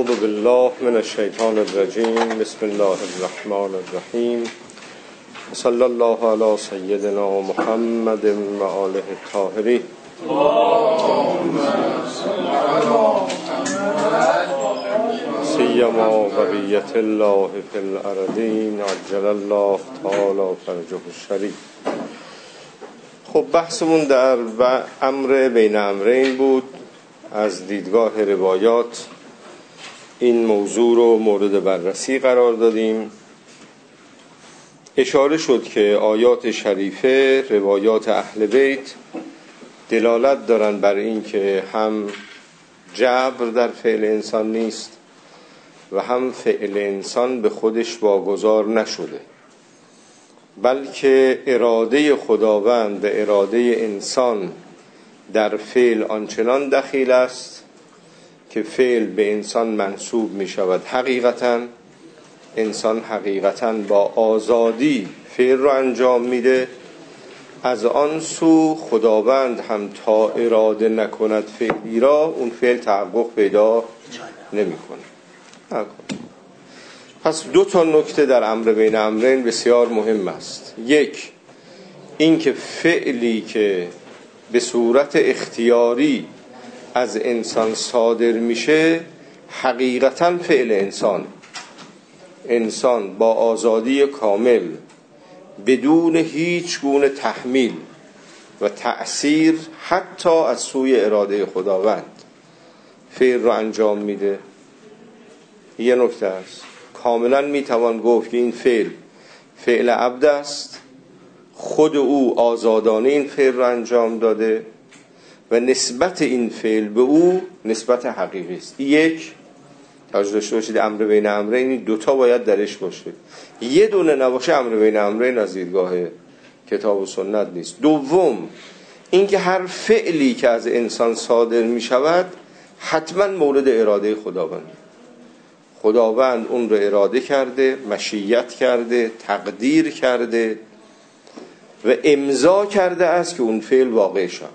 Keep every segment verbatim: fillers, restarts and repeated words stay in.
اعوذ بالله من الشیطان الرجیم. بسم الله الرحمن الرحیم. صلی الله علی سیدنا محمد و آله الطاهرین. اللهم صل علی محمد سیما بقیت الله فی الارضین عجل الله تعالی فرجه الشریف. خب بحثمون در امر بین امرین بود. از دیدگاه روایات این موضوع رو مورد بررسی قرار دادیم. اشاره شد که آیات شریفه، روایات اهل بیت دلالت دارن بر این که هم جبر در فعل انسان نیست و هم فعل انسان به خودش واگذار نشده، بلکه اراده خداوند و اراده انسان در فعل آنچنان دخیل است که فعل به انسان منسوب می شود. حقیقتا انسان حقیقتا با آزادی فعل را انجام میده. از آن سو خداوند هم تا اراده نکند فعلی را، اون فعل تحقق پیدا نمی کنه. پس دو تا نکته در امر بین امرین بسیار مهم است. یک، این که فعلی که به صورت اختیاری از انسان صادر میشه حقیقتا فعل انسان. انسان با آزادی کامل بدون هیچ گونه تحمیل و تأثیر حتی از سوی اراده خداوند فعل رو انجام میده. یه نکته است. کاملا میتوان گفت که این فعل فعل عبد است، خود او آزادانه این فعل رو انجام داده و نسبت این فعل به او نسبت حقیقی است. یک، توجه داشته باشید، امر بین امرین این دوتا باید درش باشه. یه دونه نباشه امر بین امرین از دیدگاه کتاب و سنت نیست. دوم، اینکه هر فعلی که از انسان صادر می شود حتما مورد اراده خداوند. خداوند اون رو اراده کرده، مشیت کرده، تقدیر کرده و امضا کرده است که اون فعل واقع شود.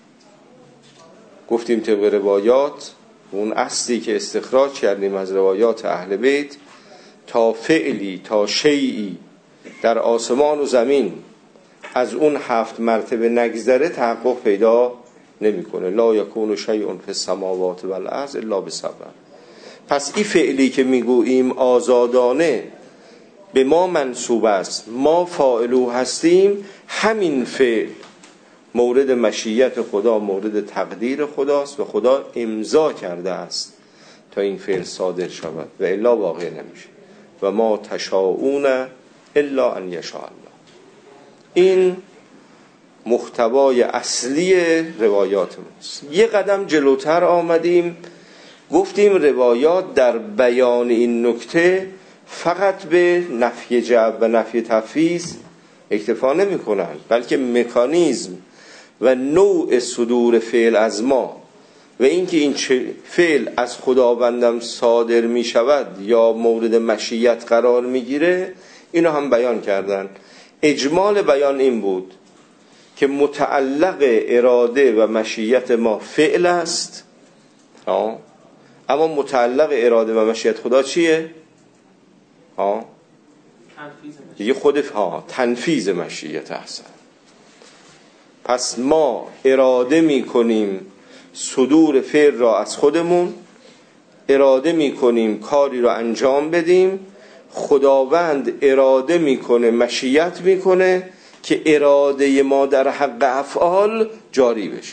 گفتیم طبق روایات، اون اصلی که استخراج کردیم از روایات اهل بیت، تا فعلی تا شیئی در آسمان و زمین از اون هفت مرتبه نگذره تحقق پیدا نمیکنه. لا یکون شیء فی السماوات و الارض الا بسبب. پس این فعلی که میگوییم آزادانه به ما منسوب است، ما فاعلو هستیم، همین فعل مورد مشیت خدا، مورد تقدیر خداست و خدا امضا کرده است تا این فعل صادر شود و الا واقع نمیشه. و ما تشاءون الا ان یشاء الله. این محتوای اصلی روایات ماست. یه قدم جلوتر آمدیم، گفتیم روایات در بیان این نکته فقط به نفی جبر و نفی تفویض اکتفا نمی کنند، بلکه مکانیزم و نوع صدور فعل از ما و اینکه این فعل از خداوندم صادر می شود یا مورد مشیت قرار می گیره، اینو هم بیان کردن. اجمال بیان این بود که متعلق اراده و مشیت ما فعل است، ها، اما متعلق اراده و مشیت خدا چیه؟ ها، دیگه خود ها تنفیذ مشیت احسن. پس ما اراده می کنیم صدور فعل را از خودمون، اراده می کنیم کاری را انجام بدیم، خداوند اراده میکنه، مشیت میکنه که اراده ما در حق افعال جاری بشه.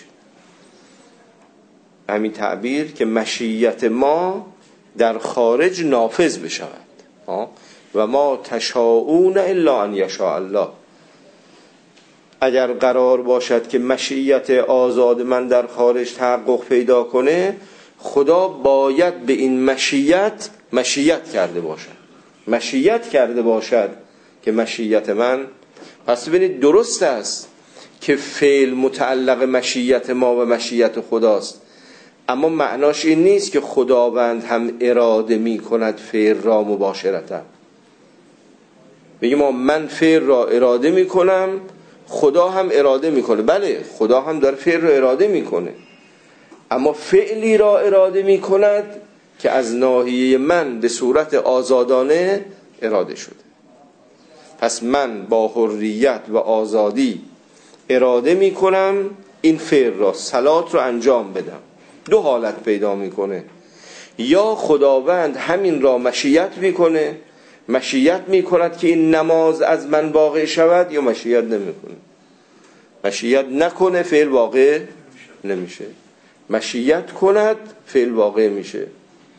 همین تعبیر که مشیت ما در خارج نافذ بشود. و ما تشاءون الا ان یشاء الله. اگر قرار باشد که مشیت آزاد من در خارج تحقق پیدا کنه، خدا باید به این مشیت مشیت کرده باشد، مشیت کرده باشد که مشیت من. پس ببینید درست است که فعل متعلق مشیت ما و مشیت خداست، اما معناش این نیست که خداوند هم اراده می کند فعل را مباشرتا. بگیم ما من فعل را اراده می کنم، خدا هم اراده می کنه. بله، خدا هم داره فعل را اراده می کنه، اما فعلی را اراده می کند که از ناحیه من به صورت آزادانه اراده شده. پس من با حریت و آزادی اراده می کنم این فعل را، صلات رو انجام بدم. دو حالت پیدا میکنه، یا خداوند همین را مشیت میکنه، مشیت میکند که این نماز از من واقع شود، یا مشیت نمیکنه. مشیت نکنه فعل واقع نمیشه، مشیت کند فعل واقع میشه.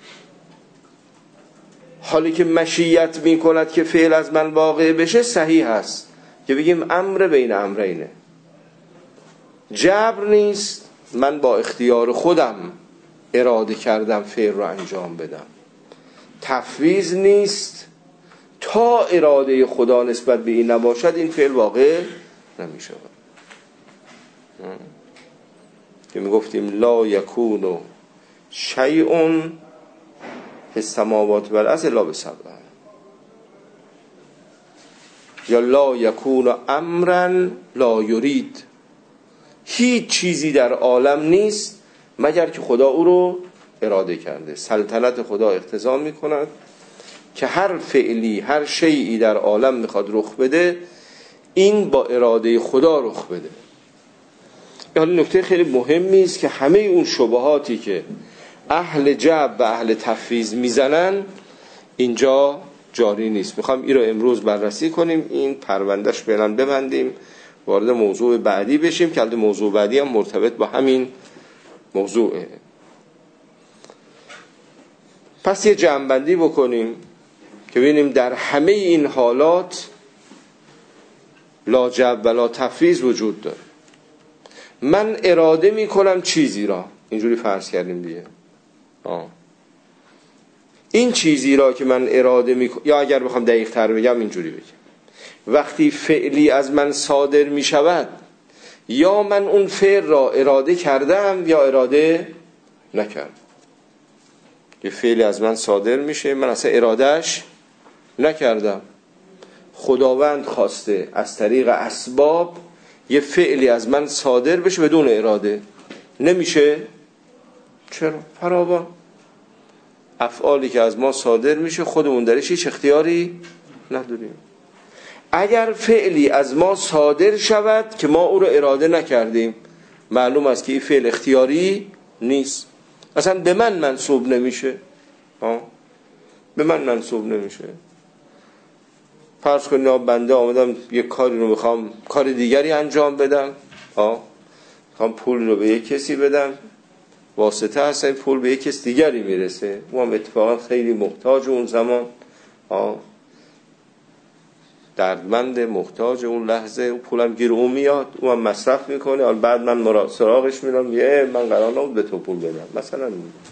حالی که مشیت میکند که فعل از من واقع بشه صحیح هست که بگیم امر بین امرینه. جبر نیست، من با اختیار خودم اراده کردم فعل رو انجام بدم. تفویض نیست، تا اراده خدا نسبت به این نباشد این فعل واقع نمیشه. که میگفتیم لا یکون شیء فی السماوات و الارض الا بسببه، یا لا یکون امرا لا یرید. هیچ چیزی در عالم نیست مگر که خدا او رو اراده کرده. سلطنت خدا اقتضا میکند که هر فعلی، هر شیئی در عالم میخواد رخ بده، این با اراده خدا رخ بده. یعنی نکته خیلی مهمی است که همه اون شبهاتی که اهل جبر و اهل تفویض میزنن اینجا جاری نیست. میخوام این رو امروز بررسی کنیم، این پروندهش فعلا ببندیم، وارد موضوع بعدی بشیم که البته موضوع بعدی هم مرتبط با همین موضوعه. پس یه جمع‌بندی بکنیم که ببینیم در همه این حالات لا جبر و لا تفویض وجود داره. من اراده میکنم چیزی را، اینجوری فرض کردیم دیگه. آه. این چیزی را که من اراده میکنم، یا اگر بخوام دقیق تر بگم اینجوری بگم، وقتی فعلی از من صادر میشود، یا من اون فعل را اراده کردم یا اراده نکردم. که فعلی از من صادر میشه، من اصلا ارادهش نکردم، خداوند خواسته از طریق اسباب یه فعلی از من صادر بشه بدون اراده، نمیشه. چرا؟ فراوان افعالی که از ما صادر میشه خودمون درش هیچ اختیاری نداریم. اگر فعلی از ما صادر شود که ما او رو اراده نکردیم، معلوم است که این فعل اختیاری نیست، اصلا به من منسوب نمیشه. ها؟ به من منسوب نمیشه. فرض کنید بنده آمدم یک کاری رو میخوام کار دیگری انجام بدم، ها، میخوام پول رو به یک کسی بدم، واسطه هست این پول به یک کس دیگری میرسه، او هم اتفاقا خیلی محتاج اون زمان، ها، دردمند محتاج اون لحظه، اون پولم گیر اون میاد، او هم مصرف میکنه، حالا بعد من سراغش میرم یه من قرار نبود به تو پول بدم مثلا.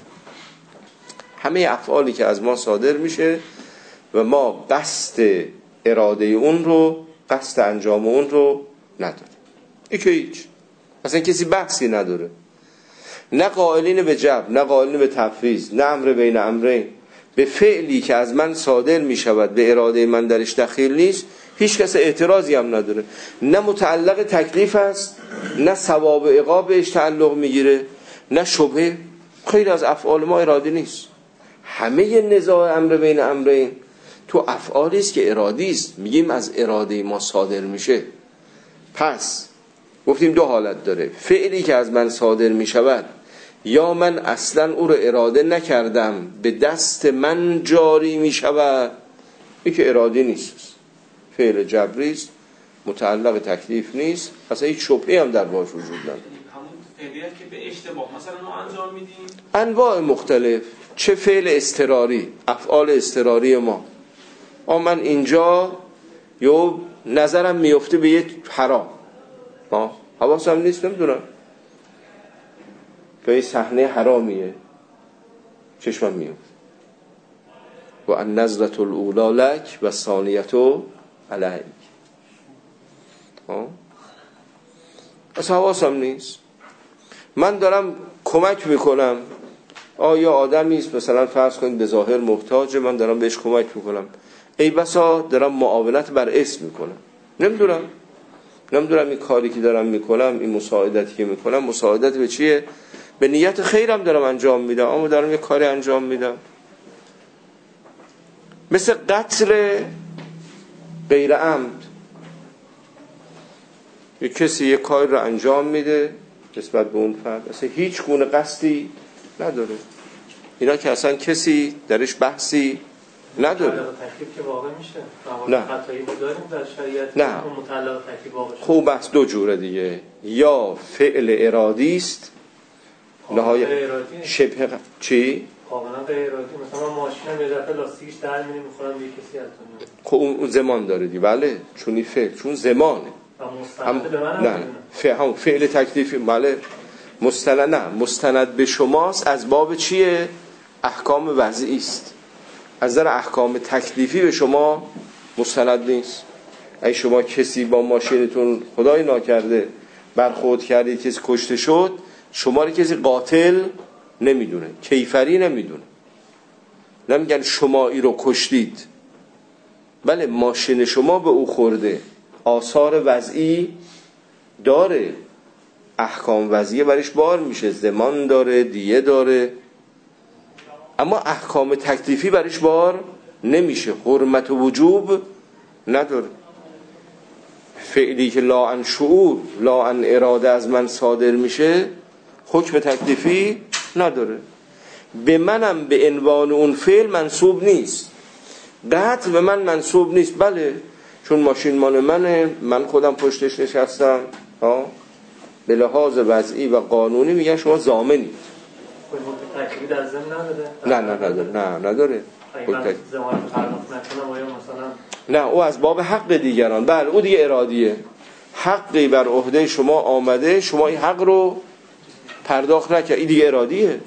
همه افعالی که از ما صادر میشه و ما قصد اراده اون رو، قصد انجام اون رو نداریم، این که هیچ، اصلا کسی بحثی نداره، نه قائلین به جبر، نه قائلین به تفویض، نه امر بین امرین. به فعلی که از من صادر می شود به اراده من درش دخیل نیست، هیچ کس اعتراضی هم نداره، نه متعلق تکلیف است، نه ثواب و عقاب بهش تعلق میگیره، نه شبهه. خیلی از افعال ما ارادی نیست. همه نزاع امر بین امرین تو افعالی است که ارادی است، میگیم از اراده ما صادر میشه. پس گفتیم دو حالت داره، فعلی که از من صادر میشود یا من اصلا او رو اراده نکردم به دست من جاری میشود، این که ارادی نیست، فعل جبری است، متعلق تکلیف نیست، اصلا هیچ شبهه‌ای هم در باش وجود نداره. همون فعلیت که به اشتباه مثلا ما انجام میدیم، انواع مختلف، چه فعل اضطراری، افعال اضطراری ما، اما من اینجا یو نظرم میفته به یک حرام، ها حواسم نیست، نمیدونم که این صحنه حرامیه، چشمم میفته، و النظرة الاولی لک و الثانیة علیک، ها اصلا حواسم نیست. من دارم کمک میکنم، آیا آدمی است مثلا فرض کنید به ظاهر محتاجه، من دارم بهش کمک میکنم، ای بسا دارم معاونت بر اسم میکنم، نمیدونم نمیدونم این کاری که دارم میکنم، این مساعدتی که میکنم مساعدت به چیه؟ به نیت خیرم دارم انجام میدم، اما دارم یه کاری انجام میدم. مثل قتل غیر عمد، یه کسی یه کاری رو انجام میده نسبت به اون فرد، اصلا هیچ گونه قصدی نداره، اینا که اصلا کسی درش بحثی نداره. متعلق تکلیف که واقع میشه. نه خطایی ما داریم در شریعت. نه متعلق تکلیف واقع شده. خوب بحث دو جوره دیگه، یا فعل ارادی است نهایت شبه ق... چی؟ کاملا غیر ارادی. مثلا من ماشینم یه دفعه لاستیکش در میره میخورم به کسی از دنیا. خب اون زمان داره دی، بله چونی فعل، چون زمانه. هم... به من نه فعل فعل تکلیفی، بله مستند، نه مستند به شماست از باب چیه؟ احکام وضعی است. از نظر احکام تکلیفی به شما مستند نیست. اگه شما کسی با ماشینتون خدای ناکرده برخورد کردید، کسی کشته شد، شما رو کسی قاتل نمیدونه، کیفری نمیدونه، نمیگن شما ای رو کشتید. بله ماشین شما به او خورده، آثار وضعی داره، احکام وضعی برش بار میشه، زمان داره، دیه داره، اما احکام تکلیفی برش بار نمیشه، حرمت و وجوب نداره. فعلی که لا عن شعور لا عن اراده از من صادر میشه حکم تکلیفی نداره. به منم به عنوان اون فعل منصوب نیست، قطع به من منصوب نیست. بله چون ماشین مال منه، من خودم پشتش نشستم، ها به لحاظ وضعی و قانونی میگن شما ضامنید. تکلیفی در ضمن نداره؟ نه نه نداره، نه نداره. من زمان پرداخت نکنم آیا مثلا نه او از باب حق دیگران، بله او دیگه ارادیه، حقی بر عهده شما آمده، شما این حق رو پرداخت نکرد، این دیگه ارادیه.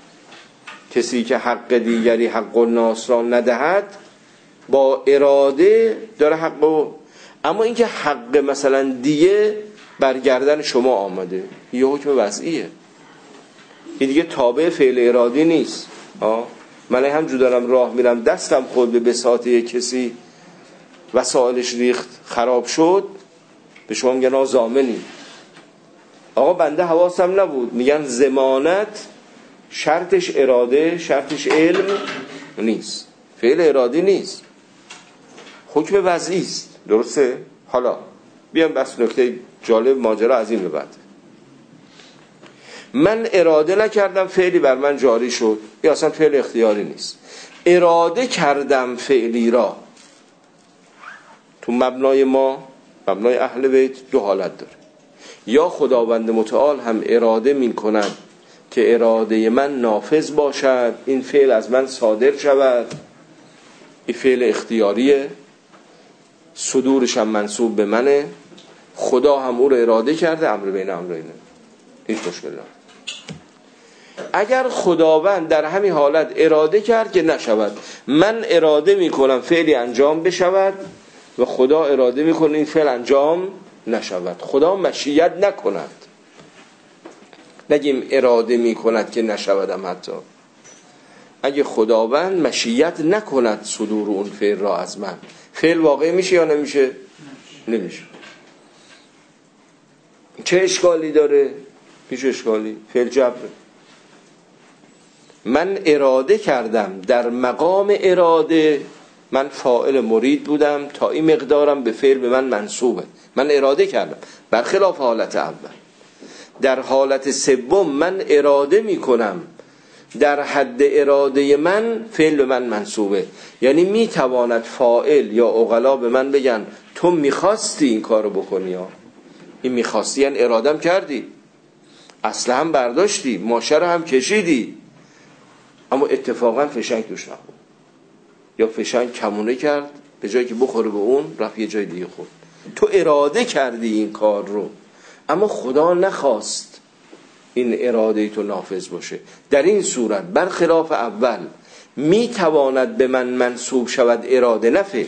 کسی که حق دیگری حق الناس را ندهد با اراده داره حق رو، اما اینکه حق مثلا دیگه برگردن شما آمده یه حکم وضعیه، این دیگه تابع فعل ارادی نیست. ها من همجور دارم راه میرم دستم خود به بساط کسی وسایلش ریخت خراب شد، به شما میگن آقا ضامنی. آقا بنده حواسم نبود، میگن ضمانت شرطش اراده، شرطش علم نیست، فعل ارادی نیست، حکم وضعی است. درسته؟ حالا بیام بس نکته جالب ماجرا از این به بعد. من اراده نکردم فعلی بر من جاری شد، یا اصلا فعل اختیاری نیست، اراده کردم فعلی را. تو مبنای ما، مبنای اهل بیت دو حالت داره، یا خداوند متعال هم اراده می کند که اراده من نافذ باشد، این فعل از من صادر شود، این فعل اختیاریه، صدورش هم منصوب به منه، خدا هم او رو اراده کرده، امر بین امرینه، هیچ مشکل نداره. اگر خداوند در همین حالت اراده کرد که نشود، من اراده می کنم فعلی انجام بشود و خدا اراده می کنه این فعل انجام نشود، خدا مشیت نکند، نگیم اراده می کند که نشودم. حتی اگه خداوند مشیت نکند صدور اون فعل را از من، فعل واقع میشه یا نمیشه؟ نمیشه. چه اشکالی داره؟ هیچ اشکالی، فعل جبره. من اراده کردم، در مقام اراده من فاعل مرید بودم، تا این مقدارم به فعل به من منصوبه، من اراده کردم، برخلاف حالت اول. در حالت سوم من اراده می کنم، در حد اراده من فعل به من منصوبه، یعنی می تواند فاعل یا عقلا به من بگن تو میخواستی این کارو بکنی، ها این میخواستی یعنی ارادم کردی، اصلا هم برداشتی، ماشه رو هم کشیدی، اما اتفاقا فشنگ دوش نخورد، یا فشنگ کمونه کرد، به جایی که بخوره به اون رفت یه جای دیگه خورد. تو اراده کردی این کار رو، اما خدا نخواست این اراده تو نافذ باشه. در این صورت برخلاف اول می تواند به من منسوب شود اراده، نفعل.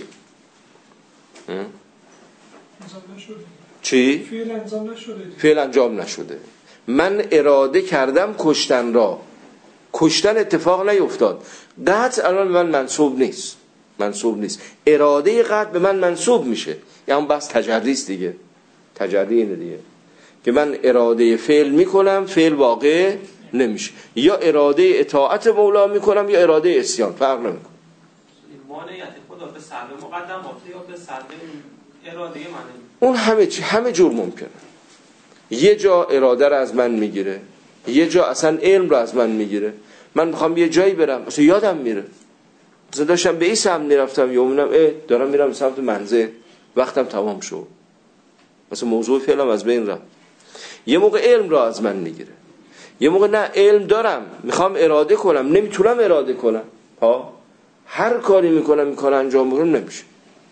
چی؟ فعل انجام نشده. فعل انجام نشده. من اراده کردم کشتن را، کشتن اتفاق نیفتاد، قطع الان به من منسوب نیست، منسوب نیست. اراده قطع به من منسوب میشه، یعنی بس تجریست دیگه، تجری اینه دیگه که من اراده فعل میکنم، فعل واقع نمیشه. یا اراده اطاعت مولا میکنم یا اراده عصیان، فرق نمیکنه. مانعیت خدا به سلب مقدمات یا به سلب اراده من اون همه چی همه جور ممکنه. یه جا اراده رو از من میگیره، یه جا اصلا علم رو از من میگیره. من میخوام یه جایی برم مثلا یادم میره، مثلا داشتم به این سمت میرفتم یا میبینم اه دارم میرم سمت منزل، وقتم تمام شد، مثلا موضوع فعلم از بین رفت. یه موقع علم رو از من میگیره، یه موقع نه علم دارم میخوام اراده کنم نمیتونم اراده کنم، ها هر کاری میکنم میکنم انجام بدم نمیشه.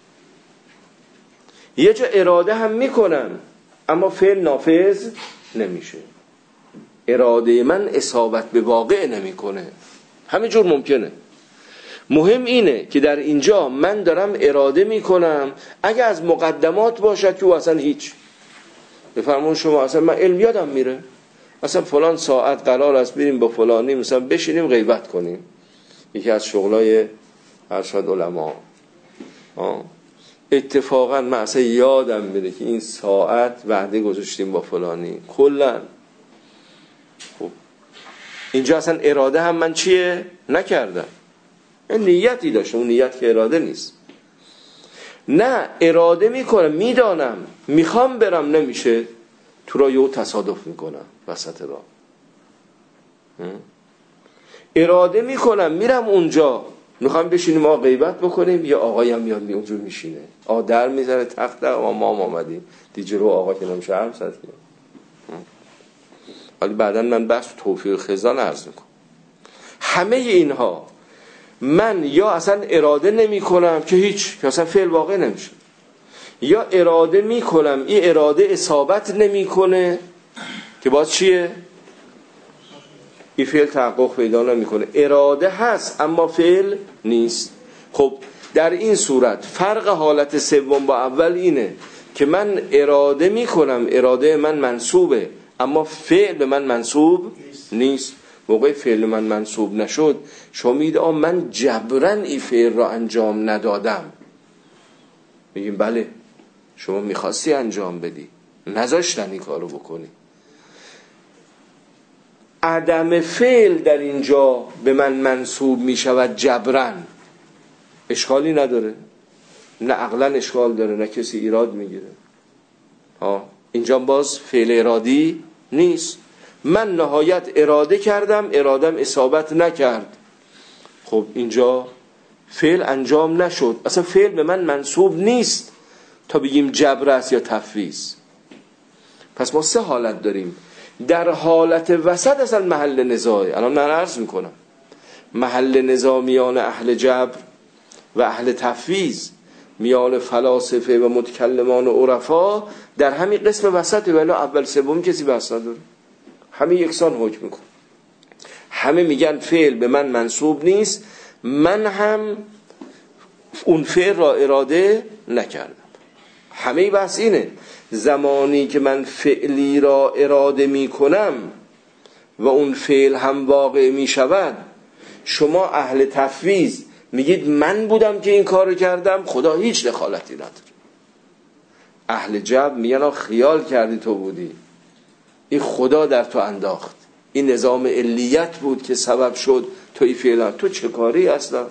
یه جا اراده هم میکنم اما فعل نافذ نمیشه، اراده من اصابت به واقع نمیکنه. همه جور ممکنه. مهم اینه که در اینجا من دارم اراده میکنم، اگه از مقدمات باشد که او اصلا هیچ. بفرمون شما اصلا من علم یادم میره، مثلا فلان ساعت قرار است بریم با فلانی مثلا بشینیم غیبت کنیم، یکی از شغلای ارشاد علما، اتفاقا من اصلا یادم میره که این ساعت وعده گذاشتیم با فلانی کلا. خب اینجا اصلا اراده هم من چیه نکردم، نیتی داشتم، اون نیت که اراده نیست. نه اراده میکنم میدانم میخوام برم نمیشه، تو را یه تصادف میکنم وسط راه. اراده میکنم میرم اونجا میخوام بشینیم آقا غیبت بکنیم، یا آقایی هم میاد اونجا میشینه، آقا در میزنه تخته و ما هم آمدیم دیگه رو آقا که نمیشه هم سد کنیم. ولی بعدا من بحث توفیق خزان عرض میکنم. همه اینها من یا اصلا اراده نمی کنم که هیچ، که اصلا فعل واقع نمیشه، یا اراده می کنم این اراده اصابت نمی کنه که باز چیه؟ این فعل تحقق پیدا نمی کنه. اراده هست اما فعل نیست. خب در این صورت فرق حالت سوم با اول اینه که من اراده می کنم، اراده من منصوبه اما فعل به من منصوب نیست. موقع فعل من منصوب نشد شما میگید آ من جبرن این فعل را انجام ندادم، میگیم بله شما میخواستی انجام بدی نذاشتن این کارو بکنی. عدم فعل در اینجا به من منصوب میشود جبرن، اشکالی نداره، نه عقلا اشکال داره نه کسی ایراد میگیره. ها اینجا باز فعل ارادی نیست، من نهایت اراده کردم ارادم اصابت نکرد. خب اینجا فعل انجام نشد، اصلا فعل به من منصوب نیست تا بگیم جبر است یا تفویض. پس ما سه حالت داریم. در حالت وسط اصلا محل نزاعه. الان من عرض میکنم محل نزاع میان اهل جبر و اهل تفویض، میان فلاسفه و متکلمان و عرفا در همین قسم وسطه، ولی اول سوم کسی بحث نداره، همه یکسان حکم میکن. همه میگن فعل به من منصوب نیست، من هم اون فعل را اراده نکردم. همه بحث اینه، زمانی که من فعلی را اراده میکنم و اون فعل هم واقع میشود، شما اهل تفویض میگید من بودم که این کارو کردم، خدا هیچ دخالتی نداره. اهل جبر میگن خیال کردی تو بودی، این خدا در تو انداخت، این نظام علیت بود که سبب شد تو این فعلا، تو چه کاری اصلا؟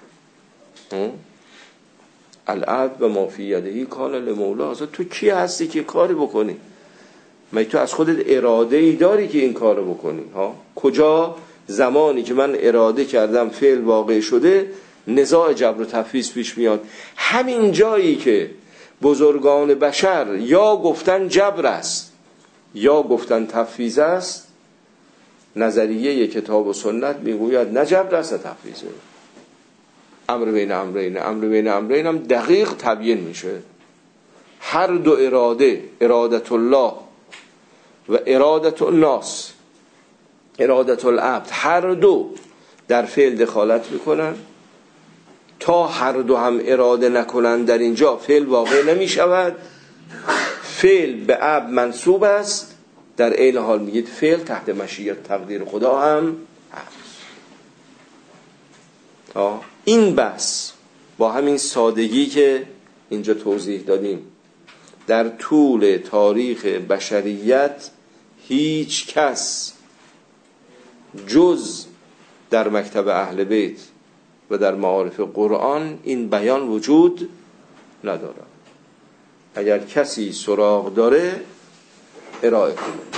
العبد و ما فی یدهی کان لمولا، اصلا تو کی هستی که کاری بکنی؟ مگه تو از خودت اراده ای داری که این کارو بکنی؟ ها کجا؟ زمانی که من اراده کردم فعل واقع شده، نزاع جبر و تفویض پیش میاد. همین جایی که بزرگان بشر یا گفتن جبر است یا گفتن تفویض است، نظریه کتاب و سنت میگوید نه جبر است نه تفویضه، امر بین امرین. امر بین امرین هم دقیق تبیین میشه. هر دو اراده، ارادت الله و ارادت الناس، ارادت العبد، هر دو در فعل دخالت میکنن. تا هر دو هم اراده نکنن در اینجا فعل واقع نمی شود. فعل به عبد منصوب است، در این حال میگید فعل تحت مشیت تقدیر خدا هم هست. این بحث با همین سادگی که اینجا توضیح دادیم در طول تاریخ بشریت هیچ کس جز در مکتب اهل بیت و در معارف قرآن این بیان وجود نداره. اگر کسی سراغ داره ارائه کنه.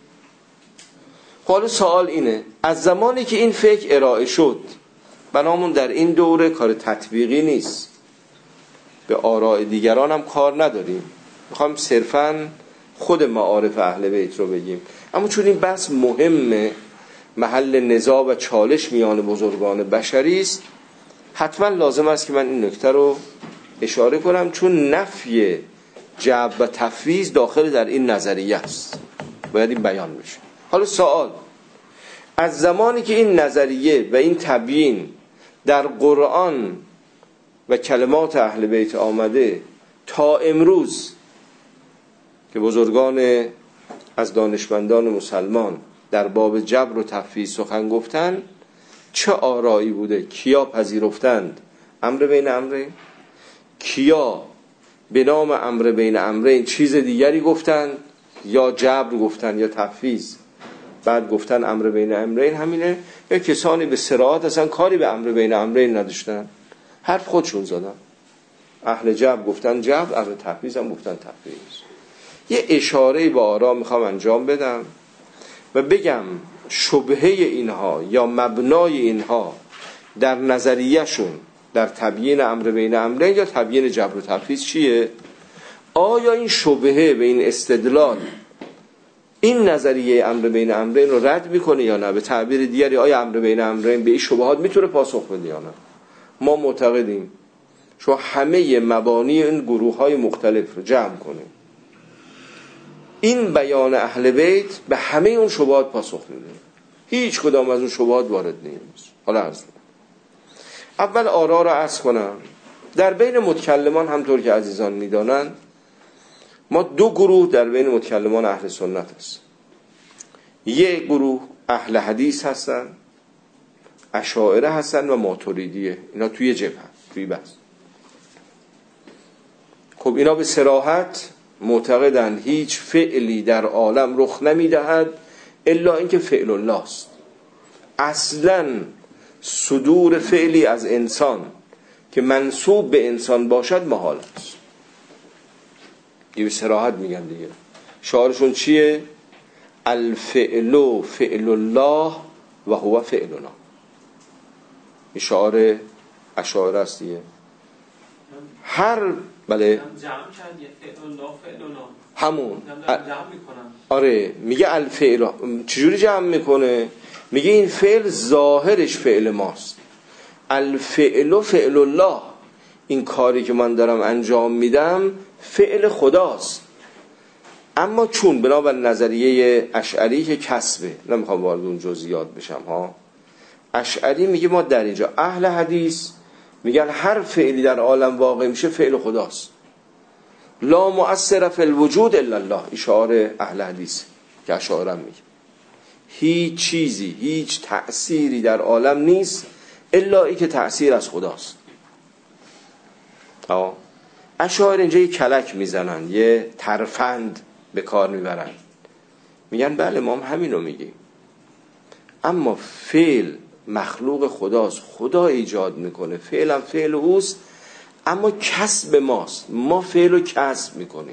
حالا سوال اینه، از زمانی که این فکر ارائه شد، بنامون در این دوره کار تطبیقی نیست، به آراء دیگران هم کار نداریم، میخوام صرفاً خود معارف اهل بیت رو بگیم. اما چون این بحث مهمه، محل نزاع و چالش میان بزرگان بشری است، حتما لازم است که من این نکته رو اشاره کنم، چون نفی جعب و تفویض داخل در این نظریه است، باید این بیان بشه. حالا سوال، از زمانی که این نظریه و این تبیین در قرآن و کلمات اهل بیت آمده تا امروز که بزرگان از دانشمندان مسلمان در باب جبر و تفویض سخن گفتن، چه آرایی بوده؟ کیا پذیرفتند امر بین امرین؟ کیا به نام امر بین امرین چیز دیگری گفتند؟ یا جبر گفتن یا تفویض، بعد گفتن امر بین امرین همینه؟ یا کسانی به صراحت اصلا کاری به امر بین امرین نداشتن، حرف خودشون زدن؟ اهل جبر گفتن جبر، اهل تفویض هم گفتن تفویض. یه اشاره با آرا میخوام انجام بدم و بگم شبهه اینها یا مبنای اینها در نظریهشون در تبیین امر بین امرین یا تبیین جبر و تفویض چیه؟ آیا این شبهه به این استدلال این نظریه امر بین امرین رو رد میکنه یا نه؟ به تعبیر دیگری آیا امر بین امرین به این شبهات میتونه پاسخ بده یا نه؟ ما معتقدیم شما همه مبانی این گروه های مختلف رو جمع کنیم، این بیان اهل بیت به همه اون شبهات پاسخ میده، هیچ کدام از اون شبهات وارد نیست. حالا عرض اول آرا رو عرض کنم. در بین متکلمان همطور که عزیزان میدانند ما دو گروه در بین متکلمان اهل سنت هست. یک گروه اهل حدیث هستن، اشاعره هستن و ماتریدیه، اینا توی جبهه توی بحث. خب اینا به صراحت معتقدن هیچ فعلی در عالم رخ نمیدهد الا اینکه فعل الله است. اصلا صدور فعلی از انسان که منسوب به انسان باشد محال است. این به صراحت میگن دیگه. شعارشون چیه؟ الفعل فعل الله و هو فعلنا. این شعار اشاعره است دیگه. هر بله جمع کرد یه فعل الله فعلنا همون جمع میکنن. آره میگه الفعل. چجوری جمع میکنه؟ میگه این فعل ظاهرش فعل ماست، الفعل فعل الله، این کاری که من دارم انجام میدم فعل خداست. اما چون بنابر نظریه اشعری که کسبه، نمیخوام وارد اون جزئیات بشم ها، اشعری میگه ما در اینجا اهل حدیث میگن هر فعلی در عالم واقع میشه فعل خداست، لا مؤثر فی الوجود الا الله. اشعار اهل حدیث که اشعار هم میگه هیچ چیزی هیچ تأثیری در عالم نیست الا ای که تأثیر از خداست. اشعار اینجا یه کلک میزنن، یه ترفند به کار میبرن، میگن بله ما هم همینو میگیم، اما فعل مخلوق خداست، خدا ایجاد میکنه، فعل هم فعل اوست، اما کسب ماست، ما فعل رو کسب میکنیم.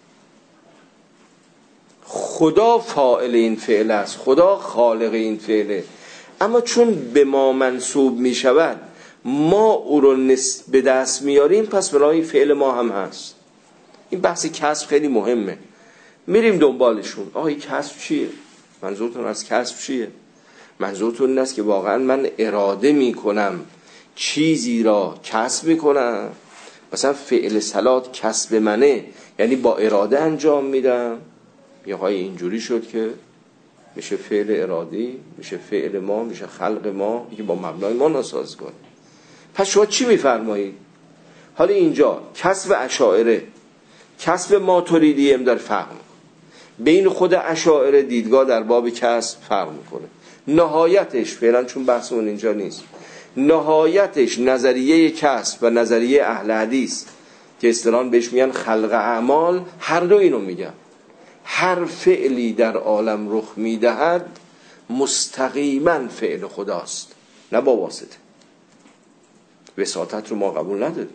خدا فاعل این فعل است، خدا خالق این فعله، اما چون به ما منسوب میشود ما او رو به دست میاریم، پس برای فعل ما هم هست. این بحث کسب خیلی مهمه، میریم دنبالشون. آقا این کسب چیه؟ منظورتون از کسب چیه؟ منظورتون این است که واقعا من اراده میکنم چیزی را کسب میکنم، مثلا فعل صلات کسب منه، یعنی با اراده انجام میدم، یا های اینجوری شد که میشه فعل ارادی، میشه فعل ما، میشه خلق ما، که با مبنای ما ناساز کنه. پس شما چی میفرمایید؟ حالا اینجا کسب اشاعره کسب ماتریدی هم در فرق میکنه، بین خود اشاعره دیدگاه در باب کسب فرق میکنه. نهایتش فعلا چون بحثمون اینجا نیست، نهایتش نظریه کسب و نظریه اهل حدیث که اصطلاحاً بهش میگن خلق اعمال، هر دو اینو میگن. هر فعلی در عالم رخ میدهد مستقیما فعل خداست، نه با واسطه. وساطت رو ما قبول نداریم.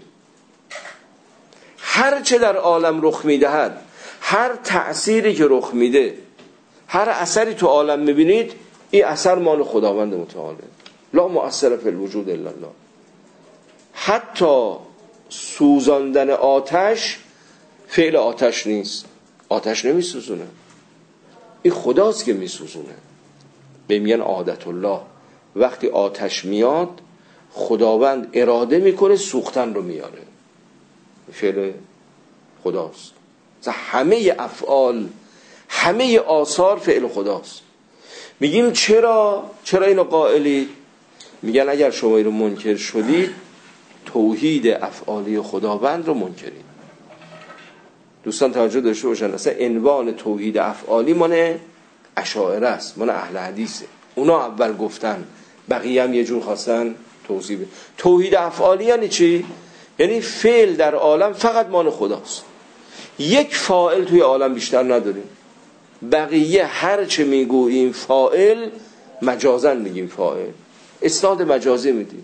هر چه در عالم رخ میدهد، هر تأثیری که رخ میده، هر اثری تو عالم میبینید، این اثر مال خداوند متعاله. لا مؤثر فی الوجود الا الله. حتی سوزاندن آتش فعل آتش نیست، آتش نمیسوزونه، این خداست که میسوزونه. به میگن عادت الله، وقتی آتش میاد خداوند اراده میکنه سوختن رو میاره، فعل خداست. همه افعال، همه آثار فعل خداست. میگیم چرا چرا اینو قائلی؟ میگن اگر شما اینو منکر شدید توحید افعالی خداوند رو منکرید. دوستان توجه داشته باشن، اصلا عنوان توحید افعالی مال اشاعره است، مال اهل حدیثه. اونا اول گفتن، بقیه هم یه جور خواستن توضیح بدن. توحید افعالی یعنی چی؟ یعنی فعل در عالم فقط مال خداست، یک فاعل توی عالم بیشتر نداریم. بقیه هر چه میگوییم فاعل، مجازن میگیم فاعل، اسناد مجازی میدیم.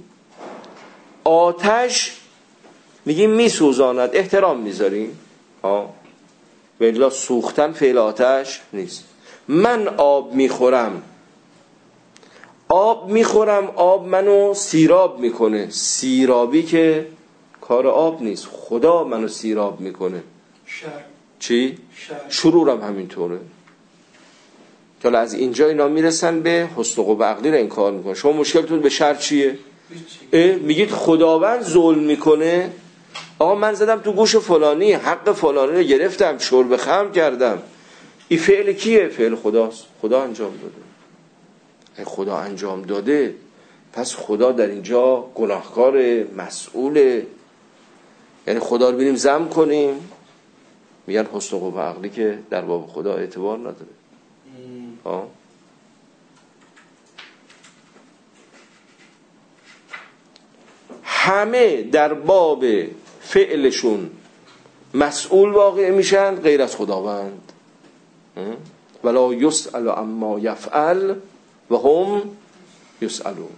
آتش میگیم میسوزاند، احترام میذاریم، ها، ولی سوختن فعل آتش نیست. من آب میخورم، آب میخورم، آب منو سیراب میکنه. سیرابی که کار آب نیست، خدا منو سیراب میکنه. شر. چی؟ شر. شرورم همینطوره. که از اینجا اینا میرسن به حسن و عقلی رو انکار میکنن. شما مشکلتون به شر چیه؟ میگید خداوند ظلم میکنه. آقا من زدم تو گوش فلانی، حق فلانی رو گرفتم، شرب خمر کردم، این فعل کیه؟ فعل خداست. خدا انجام داده. خدا انجام داده، پس خدا در اینجا گناهکار، مسئوله. یعنی خدا رو بینیم ذم کنیم؟ میگن حسن و عقلی که در باب خدا اعتبار نداره. ها، همه در باب فعلشون مسئول واقع میشن غیر از خداوند. ولا یسأل عما یفعل و هم یسألون.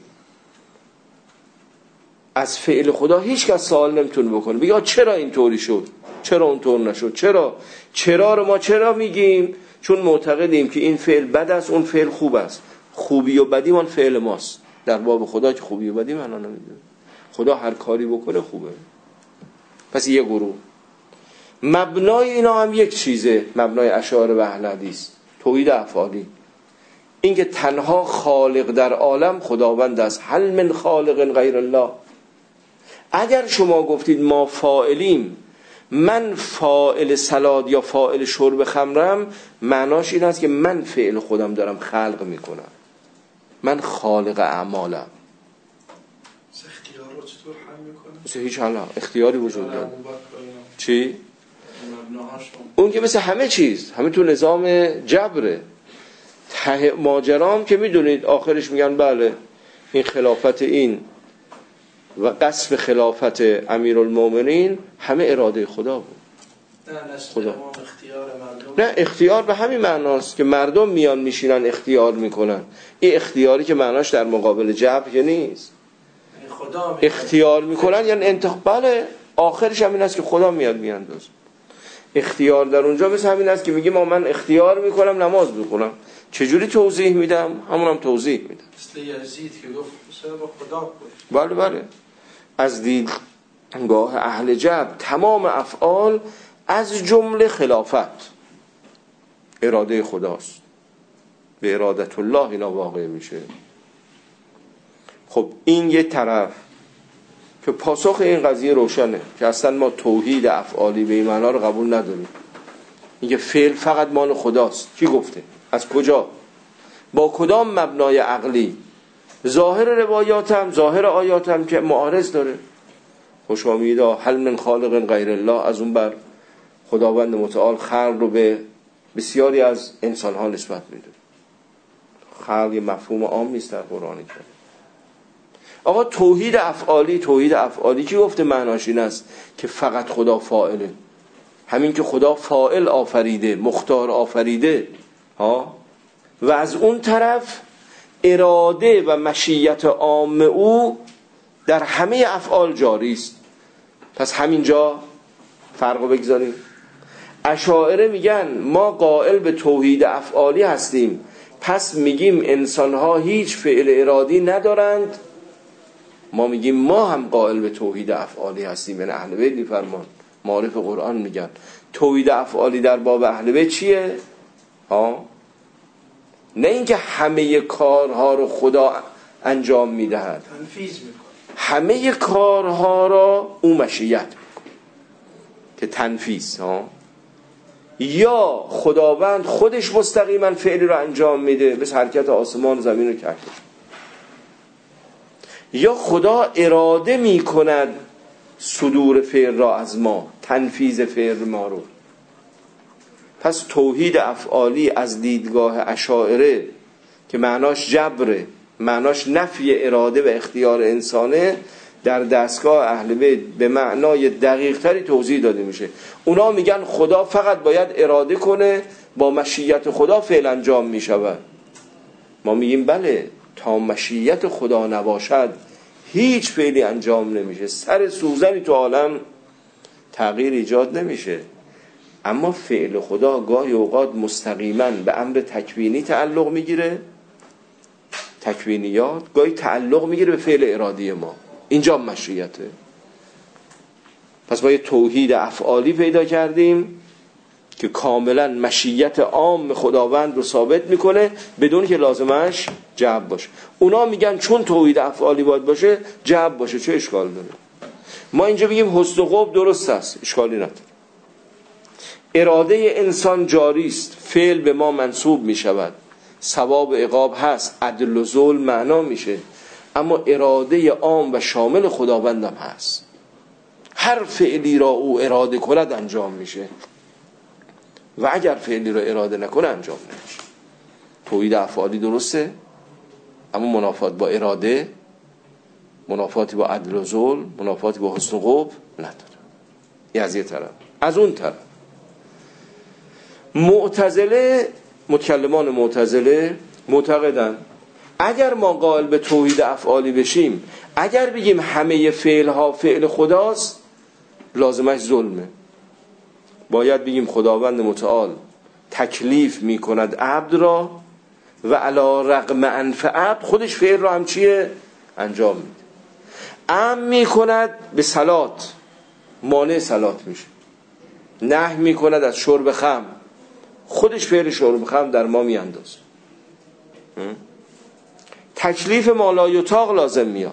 از فعل خدا هیچ کس سوال نمیتونه بکنه، بگه چرا اینطوری شد، چرا اونطور نشد، چرا چرا رو ما چرا میگیم؟ چون معتقدیم که این فعل بد است، اون فعل خوب است. خوبی و بدی من فعل ماست. در باب خدا که خوبی و بدی معنا نمیده. خدا هر کاری بکنه خوبه. پس یه گروه. مبنای اینا هم یک چیزه، مبنای اشاعره و اهل حدیث، توحید افعالی. این که تنها خالق در عالم خداوند است. هل من خالق غیر الله. اگر شما گفتید ما فاعلیم، من فاعل سلاد یا فاعل شرب خمرم، معناش این است که من فعل خودم دارم خلق میکنم، من خالق اعمالم. اختیار رو چطور حل میکنه؟ مثل هیچ حالا اختیاری وجود داره. چی؟ اون که مثل همه چیز، همه تو نظام جبره. ته ماجرام که میدونید آخرش میگن بله این خلافت این و قصب خلافت امیرالمومنین همه اراده خدا بود. خدا. نه اختیار به همین معناست که مردم میان میشینن اختیار میکنن. این اختیاری که معناش در مقابل جبر که نیست. خدا اختیار میکنن یعنی انتخاب. بله آخرش همین است که خدا میاد میاندازه. اختیار در اونجا مثل همین است که میگه ما من اختیار میکنم نماز بخونم. چجوری توضیح میدم؟ همونم توضیح میدم. مثل یزید که گفت با خدا بود. بله بله. از دیدگاه اهل جبر تمام افعال از جمله خلافت اراده خداست. به ارادت الله اینا واقع میشه. خب این یه طرف که پاسخ این قضیه روشنه که اصلا ما توحید افعالی به این معنا رو قبول نداریم. میگه فعل فقط مال خداست. کی گفته؟ از کجا؟ با کدام مبنای عقلی؟ ظاهر روایاتم، ظاهر آیاتم که معارض داره. خوشا میدا هل من خالق غیر الله، از اون بر خداوند متعال خلق رو به بسیاری از انسان ها نسبت میده. خلق مفهوم عام نیست در قرآن کریم. آقا توحید افعالی، توحید افعالی کی گفته معناش این است که فقط خدا فاعله؟ همین که خدا فاعل آفریده، مختار آفریده ها، و از اون طرف اراده و مشیت عام او در همه افعال جاری است. پس همینجا فرقو بگذاریم. اشاعره میگن ما قائل به توحید افعالی هستیم، پس میگیم انسانها هیچ فعل ارادی ندارند. ما میگیم ما هم قائل به توحید افعالی هستیم. یعنی اهل بیت میفرمان، معارف قرآن میگن توحید افعالی در باب اهل بیت چیه؟ ها؟ نه اینکه همه کارها رو خدا انجام میدهد، تنفیذ میکنه. همه کارها را او مشیت میکنه که تنفیذ. ها؟ یا خداوند خودش مستقیما فعلی رو انجام میده، مثل حرکت آسمان و زمین رو کرده، یا خدا اراده میکند صدور فعل را از ما، تنفیذ فعل ما رو. پس توحید افعالی از دیدگاه اشاعره که معناش جبره، معناش نفی اراده و اختیار انسانه، در دستگاه اهل بیت به معنای دقیق تری توضیح داده میشه. اونا میگن خدا فقط باید اراده کنه، با مشیت خدا فعل انجام میشود. ما میگیم بله، تا مشیت خدا نباشد هیچ فعلی انجام نمیشه، سر سوزنی تو عالم تغییر ایجاد نمیشه. اما فعل خدا گاهی اوقات مستقیما به امر تکوینی تعلق میگیره، تکوینیات، گاهی تعلق میگیره به فعل ارادی ما، اینجا مشیته. پس ما یه توحید افعالی پیدا کردیم که کاملا مشیت عام خداوند رو ثابت میکنه بدون که لازمش جبر باشه. اونا میگن چون توحید افعالی باید باشه جبر باشه، چه اشکال داره؟ ما اینجا بگیم حسن و قبح درست است، اشکالی نداره. اراده انسان جاری است، فعل به ما منسوب میشود، ثواب و عقاب هست، عدل و ظلم معنا میشه، اما اراده عام و شامل خداوندم هست. هر فعلی را او اراده کند انجام میشه و اگر فعلی را اراده نکنه انجام نمیشه. توحید افعالی درسته، اما منافات با اراده، منافاتی با عدل و ظلم، منافاتی با حسن و قبح نداره. این از یه طرف. از اون طرف معتزله، متکلمان معتزله معتقدن اگر ما قائل به توحید افعالی بشیم، اگر بگیم همه فعل ها فعل خداست، لازمش ظلمه. باید بگیم خداوند متعال تکلیف می کند عبد را و علی رغم انف عبد خودش فعل را هم چیه؟ انجام میده. امر می کند به صلات، مانع صلات میشه. نهی می کند از شرب خمر، خودش فعل شرب خمر در ما می اندازه. تکلیف ما لا یطاق لازم میاد.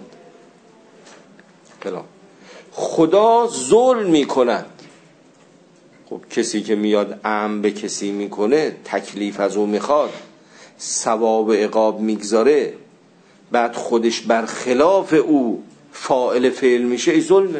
خدا ظلم می کند. خب کسی که میاد امر به کسی میکنه، تکلیف از او میخواد، ثواب عقاب میگذاره، بعد خودش برخلاف او فاعل فعل میشه، ای ظلمه.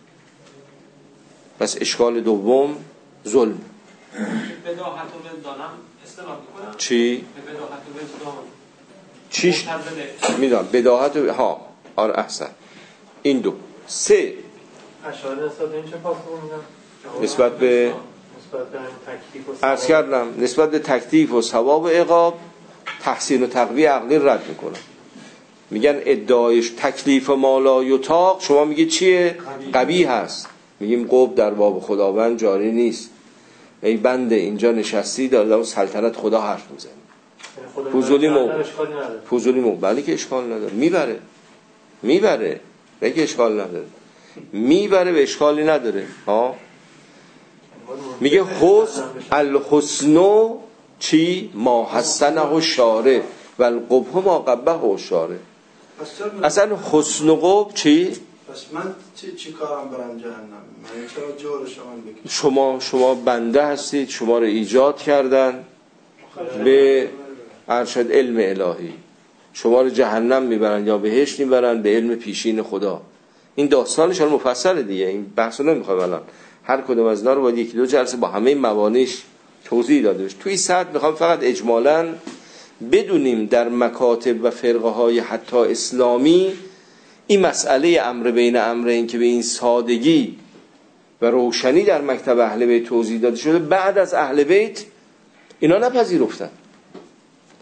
پس اشکال دوم ظلم. بداهت و وجدانم اصطلاح میکنم. چی؟ بداهت و وجدان چیش میدونم بداهت و ها آره احسن. این دو سه اشاره نسبت به این چه پاسخ میدن؟ نسبت به نسبت به تکلیف و عرض کردم نسبت به تکلیف و ثواب و عقاب تحسین و تقویه عقلی رد میکنن. میگن ادعایش تکلیف ما لا یطاق، شما میگید چیه؟ قبیح هست. میگیم قبح در باب خداوند جاری نیست. ای بنده اینجا نشستی داره و سلطنت خدا حرف میزنه. فضولی موقع فضولی موقع بله که اشکال نداره، میبره میبره نه که اشکال نداره، میبره به اشکالی نداره. ها میگه حسن الحسن چی؟ ما حسنه الشارع و القبح ما قبحه الشارع. اصلا حسن و قبح چی؟ پس من چی, چی کارم برم جهنم؟ من چرا جور شما بگید؟ شما شما بنده هستید، شما رو ایجاد کردن به ارشد علم الهی، شما رو جهنم میبرن یا بهشت میبرن به علم پیشین خدا. این داستانش الان مفصله دیگه، این بحثو نمیخوام الان، هر کدوم از اینا رو باید یکی دو جلسه با همه موانعش توضیح داده بشه. توی سطح میخوام فقط اجمالاً بدونیم در مکاتب و فرقه های حتی اسلامی این مسئله امر بین امرین که به این سادگی و روشنی در مکتب اهل بیت توضیح داده شده، بعد از اهل بیت اینا نپذیرفتن.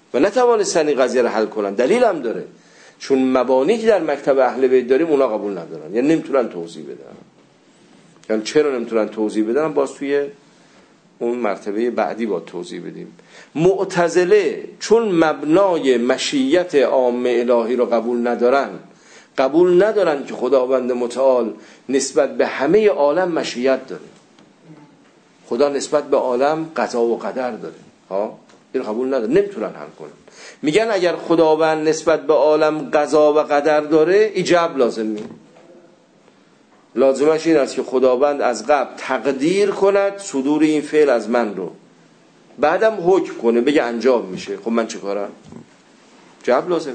و نتوانستن این قضیه رو حل کنن. دلیل هم داره، چون مبانی که در مکتب اهل بیت داریم اونا قبول ندارن، یعنی نمیتونن توضیح بدن. یعنی چرا نمیتونن توضیح بدن؟ باز توی اون مرتبه بعدی با توضیح بدیم. معتزله چون مبنای مشیت عام الهی رو قبول ندارن، قبول ندارن که خداوند متعال نسبت به همه عالم مشیت داره. خدا نسبت به عالم قضا و قدر داره. ها این قبول نداره، نمیتونن حل کنن. میگن اگر خداوند نسبت به عالم قضا و قدر داره، ایجاب لازمه. لازمش این است که خداوند از قبل تقدیر کند صدور این فعل از من رو، بعدم حکم کنه بگه انجام میشه. خب من چه کارم؟ جواب لازمه.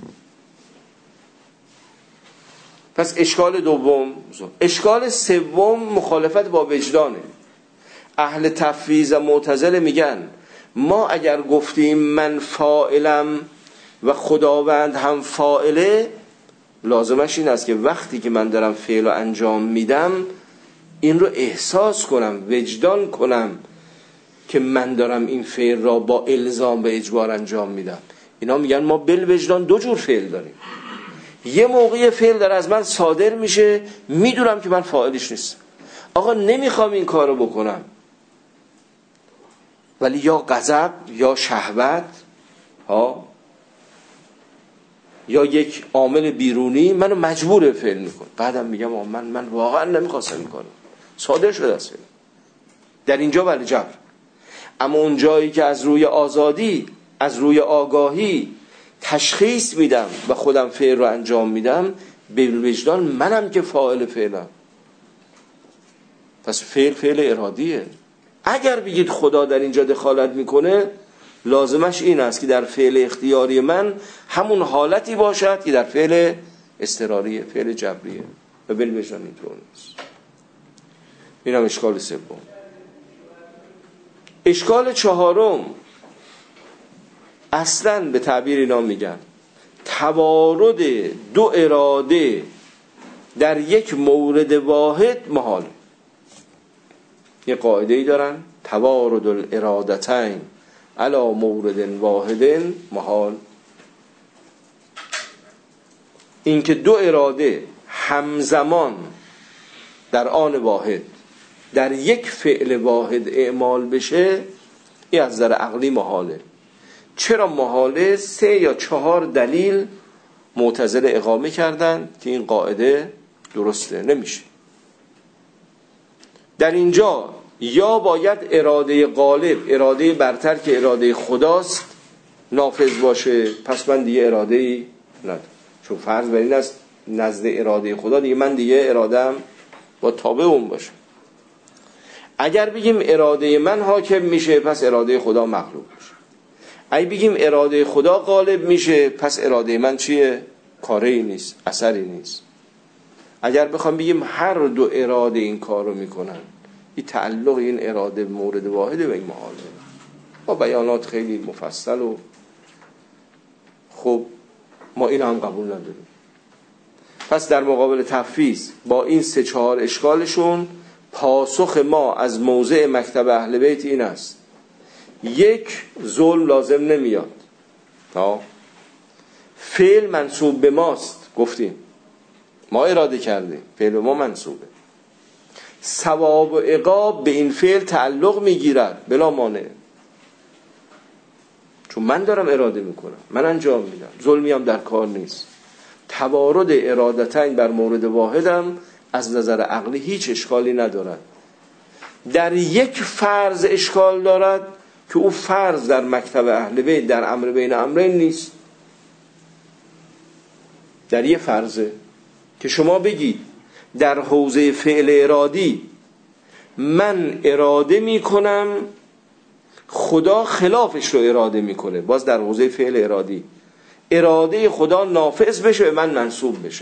پس اشکال دوم. اشکال سوم مخالفت با وجدانه. اهل تفویض و معتزله میگن ما اگر گفتیم من فاعلم و خداوند هم فاعله، لازمش این است که وقتی که من دارم فعل رو انجام میدم این رو احساس کنم، وجدان کنم که من دارم این فعل را با الزام و اجبار انجام میدم. اینا میگن ما بالوجدان دو جور فعل داریم. یه موقع فعل داره از من صادر میشه، میدونم که من فاعلش نیستم، آقا نمیخوام این کارو بکنم، ولی یا غضب یا شهوت ها یا یک عامل بیرونی منو مجبور فعل میکنه. بعدم میگم من من واقعا نمیخواستم این کارو، صادر شده است. در اینجا ولی جبر. اما اون جایی که از روی آزادی، از روی آگاهی تشخیص میدم و خودم فعل رو انجام میدم، به وجدان منم که فاعل فعلم. پس فعل فعل ارادیه. اگر بگید خدا در اینجا دخالت میکنه، لازمش این است که در فعل اختیاری من همون حالتی باشد که در فعل اضطراریه، فعل جبریه، و بالوجدان اینطور نیست. این هم اشکال سوم. اشکال چهارم، اصلا به تعبیر اینا میگن توارد دو اراده در یک مورد واحد محال. یه قاعده ای دارن، توارد الارادتین علی مورد واحد محال. این که دو اراده همزمان در آن واحد در یک فعل واحد اعمال بشه، این از نظر عقلی محاله. چرا محاله؟ سه یا چهار دلیل معتزله اقامه کردن که این قاعده درسته، نمیشه. در اینجا یا باید اراده غالب، اراده برتر که اراده خداست نافذ باشه، پس من دیگه اراده‌ای ندارم. چون فرض بر این است نزد اراده خدا دیگه من دیگه اراده‌ام با تابع اون باشه. اگر بگیم اراده من حاکم میشه، پس اراده خدا مغلوب میشه. اگه بگیم اراده خدا غالب میشه، پس اراده من چیه؟ کاری نیست، اثری نیست. اگر بخوام بگیم هر دو اراده این کار رو میکنن، این تعلق این اراده مورد واحده و این محاله، با بیانات خیلی مفصل و خب ما این هم قبول نداریم. پس در مقابل تفویض با این سه چهار اشکالشون، پاسخ ما از موضع مکتب اهل بیت این است: یک، ظلم لازم نمیاد. ها فعل منصوب به ماست، گفتیم ما اراده کردیم، فعل ما منصوبه. ثواب و عقاب به این فعل تعلق میگیرد بلا مانع، چون من دارم اراده میکنم، من انجام میدم، ظلمی هم در کار نیست. توارد ارادتین بر مورد واحدم از نظر عقلی هیچ اشکالی ندارد. در یک فرض اشکال دارد که او فرض در مکتب اهل بیت در امر بین امرین نیست. در یک فرضه که شما بگید در حوزه فعل ارادی من اراده میکنم، خدا خلافش رو اراده میکنه، باز در حوزه فعل ارادی اراده خدا نافذ بشه و من منصوب بشه.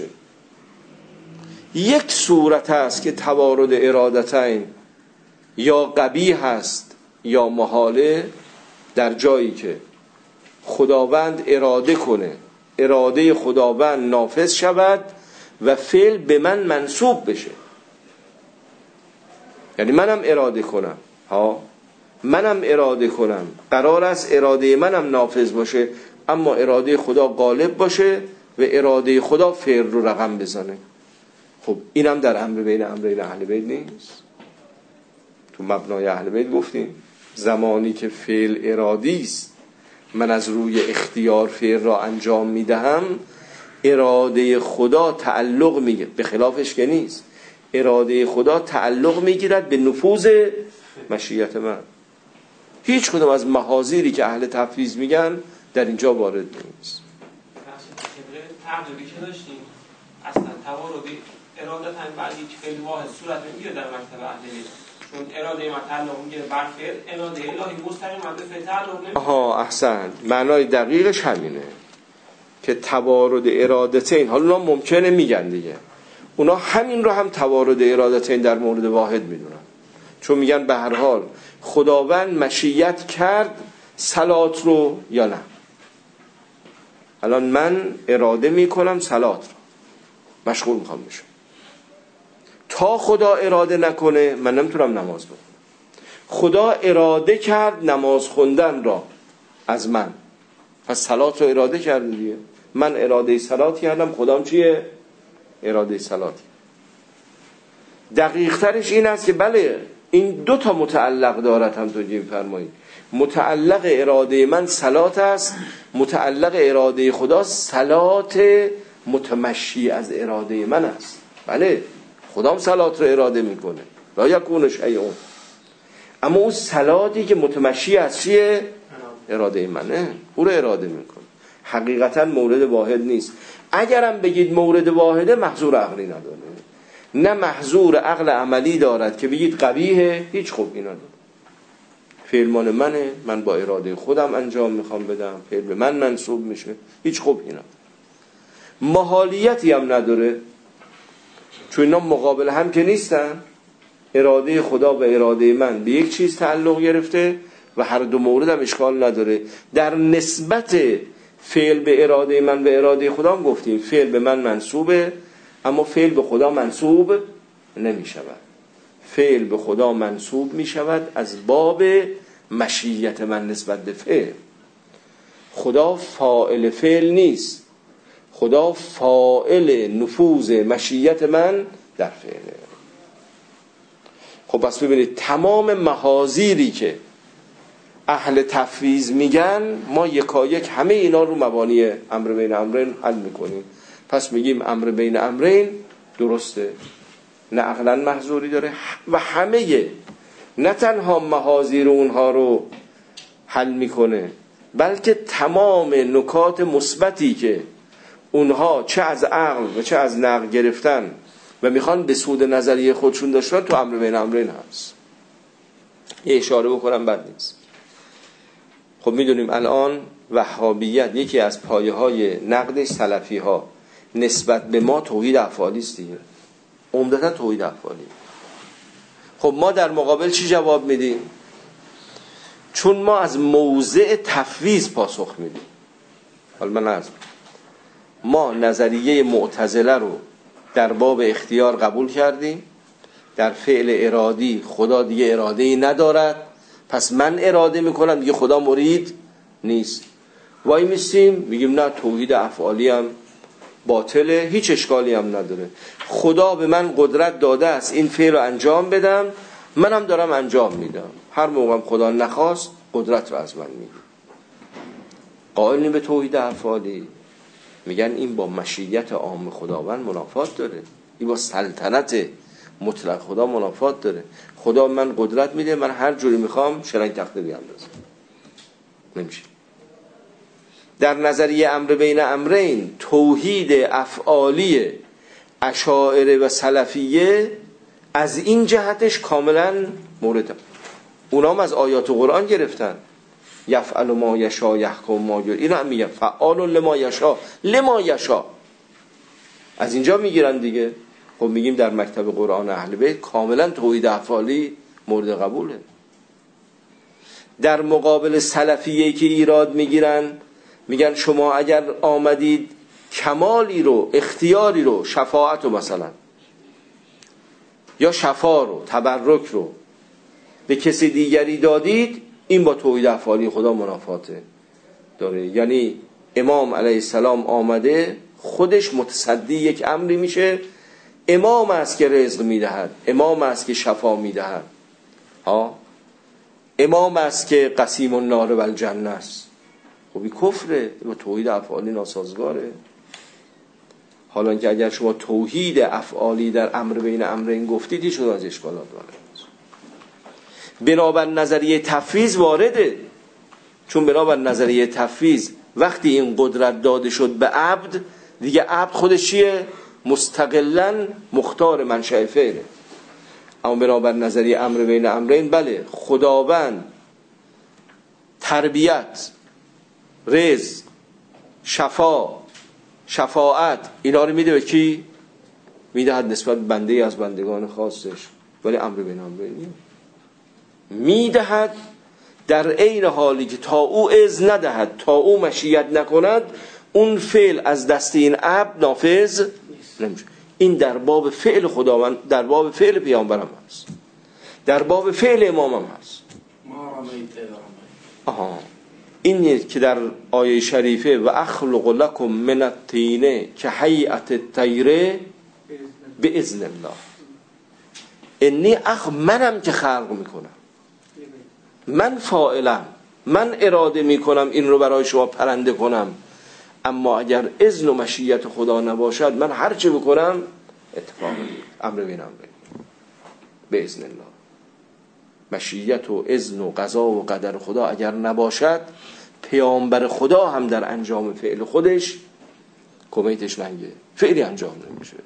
یک صورت هست که توارد ارادتین یا قبیح هست یا محاله، در جایی که خداوند اراده کنه، اراده خداوند نافذ شود و فعل به من منصوب بشه. یعنی منم اراده کنم ها منم اراده کنم، قرار است اراده منم نافذ باشه، اما اراده خدا غالب باشه و اراده خدا فعل رو رقم بزنه. خب اینم در امر بین امرین اهل بیت نیست؟ تو مبنای اهل بیت گفتیم زمانی که فعل ارادی است، من از روی اختیار فعل را انجام میدهم، اراده خدا تعلق میگیره، به خلافش که نیست. اراده خدا تعلق میگیرد به نفوذ مشیت من. هیچ کدوم از محاذیری که اهل تفویض میگن در اینجا وارد نیست. ترجمه‌ای که داشتیم اصلا توارد اراده هم بعد هیچ فعل واحد صورت میگیره در مکتب اهل بیت، چون اراده ما تعلق میگیره بر فعل، اراده الهی مستقیم به فعل تعلق نمیگیره. آها احسن، معنای دقیقش همینه که توارد ارادتین، حالا اونا ممکنه میگن دیگه، اونا همین رو هم توارد ارادتین در مورد واحد میدونن، چون میگن به هر حال خداوند مشیت کرد صلات رو یا نه. الان من اراده میکنم صلات رو، مشغول میخوام بشم، تا خدا اراده نکنه من نمیتونم نماز بخونم. خدا اراده کرد نماز خوندن را از من، پس صلات رو اراده کرده دیگه. من اراده صلات کردم، خدام چیه؟ اراده صلات. دقیق ترش این است که بله این دو تا متعلق دارد، هم توجیه فرمایید. متعلق اراده من صلات است، متعلق اراده خدا صلات متمشی از اراده من است. بله خدام صلات رو اراده میکنه، لا یکون شیء، اما اون صلاتی که متمشی از چیه؟ اراده منه، او رو اراده میکنه. حقیقتا مورد واحد نیست. اگرم بگید مورد واحده محظور عقلی نداره، نه محظور عقل عملی دارد که بگید قبیحه، هیچ خوبی نداره. فعل مال منه، من با اراده خودم انجام میخوام بدم، فعل به من منسوب میشه، هیچ خوبی نداره. محالیتی هم نداره، چون اینا مقابل هم که نیستن. اراده خدا و اراده من به یک چیز تعلق گرفته و هر دو مورد هم اشکال نداره. در نسبت فعل به اراده من و اراده خدا هم گفتیم فعل به من منسوبه، اما فعل به خدا منسوب نمی شود. فعل به خدا منسوب می شود از باب مشیت من نسبت به فعل. خدا فاعل فعل نیست، خدا فاعل نفوذ مشیت من در فعله. خب بس ببینید تمام محاذیری که اهل تفویض میگن ما یکایک همه اینا رو مبانی امر بین امرین حل میکنیم. پس میگیم امر بین امرین درسته، نه عقلا محظوری داره و همه نه تنها محاذیر اونها رو حل میکنه، بلکه تمام نکات مثبتی که اونها چه از عقل و چه از نقل گرفتن و میخوان به سود نظریه خودشون داشتن تو امر بین امرین هست. یه اشاره بکنم بد نیست. خب میدونیم الان وهابیت یکی از پایه های نقدش سلفی ها نسبت به ما توحید افعالی است دیگه، عمدتا توحید افعالی. خب ما در مقابل چی جواب میدیم؟ چون ما از موضع تفویض پاسخ میدیم. حالا من عرض ما نظریه معتزله رو در باب اختیار قبول کردیم، در فعل ارادی خدا دیگه اراده‌ای ندارد، پس من اراده میکنم دیگه خدا مرید نیست. وای میستیم میگیم نه توحید افعالی هم باطله، هیچ اشکالی هم نداره. خدا به من قدرت داده است این فعل رو انجام بدم، منم دارم انجام میدم. هر موقع خدا نخواست قدرت رو از من میگیره. قائلین به توحید افعالی میگن این با مشیت عام خداوند منافات داره، این با سلطنت مطلق خدا منافات داره. خدا من قدرت میده، من هر جوری میخوام شلنگ تخته بیاندازم، نمیشه. در نظریه امر بین امرین توحید افعالی اشاعره و سلفیه از این جهتش کاملا مورد، اونا هم از آیات قرآن گرفتن، یفعل ما یشاء یحکم ما یرید، اینا هم میگن فعال لما یشاء لما یشاء، از اینجا میگیرن دیگه. خب میگیم در مکتب قرآن اهل بیت کاملا توحید افعالی مورد قبوله. در مقابل سلفیه که ایراد میگیرن میگن شما اگر آمدید کمالی رو، اختیاری رو، شفاعت رو مثلا یا شفا رو، تبرک رو به کسی دیگری دادید، این با توحید افعالی خدا منافات داره. یعنی امام علیه السلام آمده خودش متصدی یک امری میشه، امام است که رزق میدهد، امام است که شفا میدهد، ها، امام است که قسیم النار و الجنه است. خب این کفره، با توحید افعالی ناسازگاره. حالا که اگر شما توحید افعالی در امر بین امرین گفتید، هیچ کدوم از اشکالات وارد نیست. بنابر نظریه تفویض وارده، چون بنابر نظریه تفویض وقتی این قدرت داده شد به عبد، دیگه عبد خودش چیه؟ مستقلاً مختار منشأ فعله. اما بنابر نظریه امر بین امرین، بله، خداوند تربیت، رزق، شفا، شفاعت، اینا رو میده به کی؟ میدهد نسبت بنده از بندگان خاصش، ولی امر بین امرین میدهد در عین حالی که تا او اذن ندهد، تا او مشیت نکند، اون فعل از دست این عبد نافذ نمیشه. این در باب فعل خداوند، در باب فعل پیامبرم هست، در باب فعل امامم هست. آها، این که در آیه شریفه و اخلق لکم من الطین که هیئت الطیر باذن الله، انی اخ، منم که خلق میکنم، من فاعلم، من اراده میکنم این رو برای شما پرنده کنم، اما اگر اذن و مشیت خدا نباشد، من هر چه بکنم اتفاق نمیفته. امر بین امرین باذن الله. مشیت و اذن و قضا و قدر خدا اگر نباشد، پیامبر خدا هم در انجام فعل خودش کمیتش لنگه، فعلی انجام نمیشه.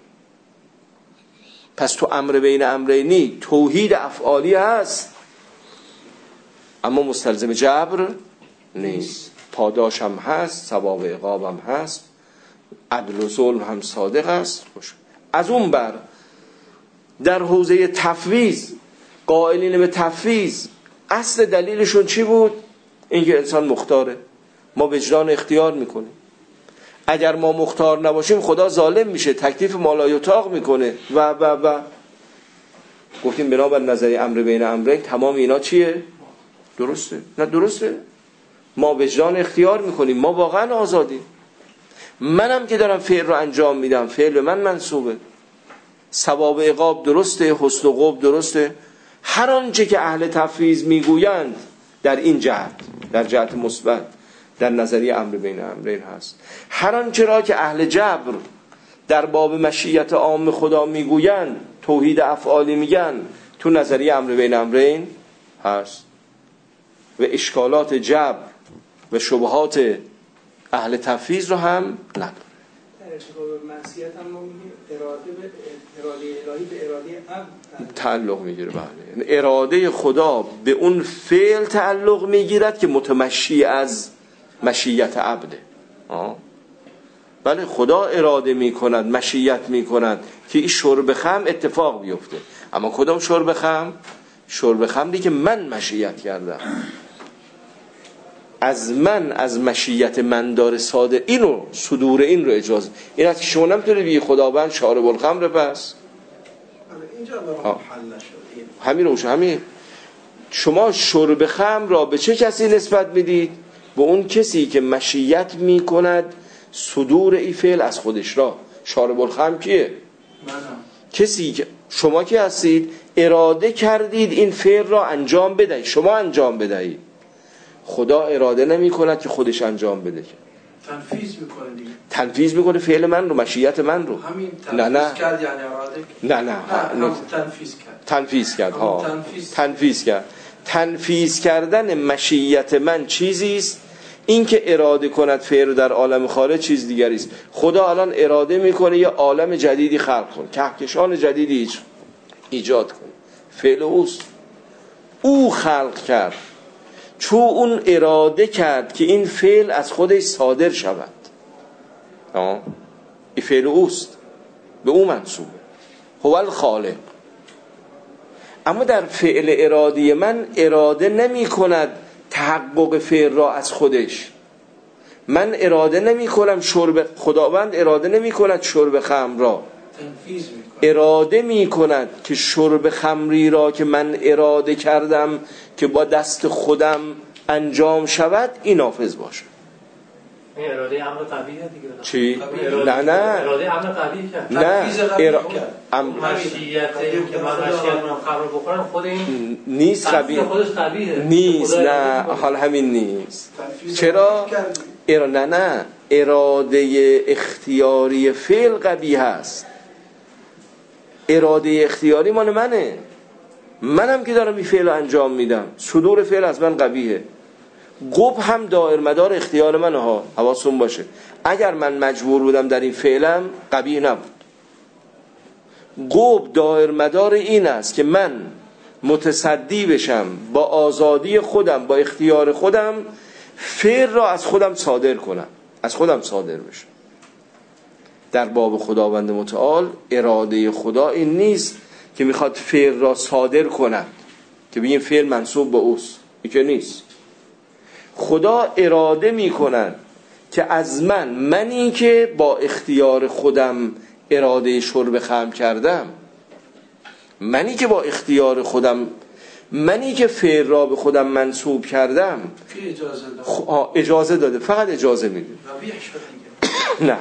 پس تو امر بین امرینی توحید افعالی هست، اما مستلزم جبر نیست. پاداش هم هست، ثواب عقاب هم هست، عدل و ظلم هم صادق است. از اون بر در حوزه تفویض، قائلین به تفویض اصل دلیلشون چی بود؟ اینکه انسان مختاره، ما وجدان اختیار میکنیم. اگر ما مختار نباشیم خدا ظالم میشه، تکلیف ما لا یطاق میکنه و و و گفتیم بنابر نظری امر بین امرین تمام اینا چیه؟ درسته؟ نه درسته؟ ما وجدان اختیار میکنیم، ما واقعا آزادیم. منم که دارم فعل رو انجام میدم، فعل به من منسوبه، ثواب عقاب درسته، حسن و قبح درسته. هر آنچه که اهل تفویض میگویند در این جهت، در جهت مثبت، در نظریه امر بین امرین هست. هر آنچه را که اهل جبر در باب مشیت عام خدا میگویند، توحید افعالی میگن، تو نظریه امر بین امرین هست. و اشکالات جبر و شبهات اهل تفویض رو هم نداره. در ارتباط به معصیت هم ما میگیم اراده به اراده الهی به اراده عبد تعلق میگیره. بله، اراده خدا به اون فعل تعلق میگیرد که متمشی از مشیت عبده. آه. بله، خدا اراده میکند، مشیت میکند که این شرب خمر اتفاق بیفته، اما کدام شرب خمر؟ شرب خمری که من مشیت کردم، از من، از مشیت من داره ساده اینو، صدور این رو اجازه. این است که شما نمیتونید بگی خداوند شارب الخمر. پس اینجا برام حل نشد. همین روش، همین شما شرب خمر را به چه کسی نسبت میدید؟ به اون کسی که مشیت میکند صدور این فعل از خودش را. شارب الخمر کیه؟ منم. کسی که شما کی هستید؟ اراده کردید این فعل را انجام بدهید، شما انجام بدهید. خدا اراده نمی کند که خودش انجام بده، تنفیذ میکنه دیگه، تنفیذ میکنه فعل من رو، مشیت من رو. همین نه نه کرد یعنی اراده نه نه, نه, نه. تنفیذ کرد تنفیذ کرد ها تنفیذ. تنفیذ کرد. تنفیذ کردن مشیت من چیزی است، این که اراده کند فعل در عالم خارج چیز دیگری است. خدا الان اراده میکنه یه عالم جدیدی خلق کنه، کهکشان جدیدی ایجاد کنه، فعل اوست، او خلق کرد. چون اون اراده کرد که این فعل از خودش صادر شود، آه. این فعل اوست، به او منصوبه، هو الخالق. اما در فعل ارادی من اراده نمی کند تحقق فعل را از خودش. من اراده نمی کنم شرب، خداوند اراده نمی کند شرب خمر را، تنفیذ میکنه. اراده میکند که شرب خمری را که من اراده کردم که با دست خودم انجام شود این نافذ باشه. این اراده امر قویه دیگه. چی؟ اراده نه نه اراده امر قوی کرد. نه ارا... ام... مشیت که من مشیت من خمر بخورم خود این نیست قویه. خودش قویه. نیست نه حال همین نیست. چرا؟ ارا... نه نه اراده اختیاری فعل قبیح هست. اراده اختیاری مال منه، منم که دارم این فعل رو انجام میدم، صدور فعل از من قبیحه. قب هم دائر مدار اختیار منه ها، حواستون باشه. اگر من مجبور بودم در این فعلم قبیح نبود. قب دائر مدار این است که من متصدی بشم با آزادی خودم، با اختیار خودم فعل را از خودم صادر کنم، از خودم صادر بشم. در باب خداوند متعال اراده خدا این نیست که میخواد فعل را صادر کند که بگیم فعل منصوب به اوست، این که نیست. خدا اراده میکند که از من، منی که با اختیار خودم اراده شرب خمر کردم، منی که با اختیار خودم، منی که فعل را به خودم منصوب کردم، کی اجازه داده؟ خ... اجازه داده، فقط اجازه میده. قبیح شد نه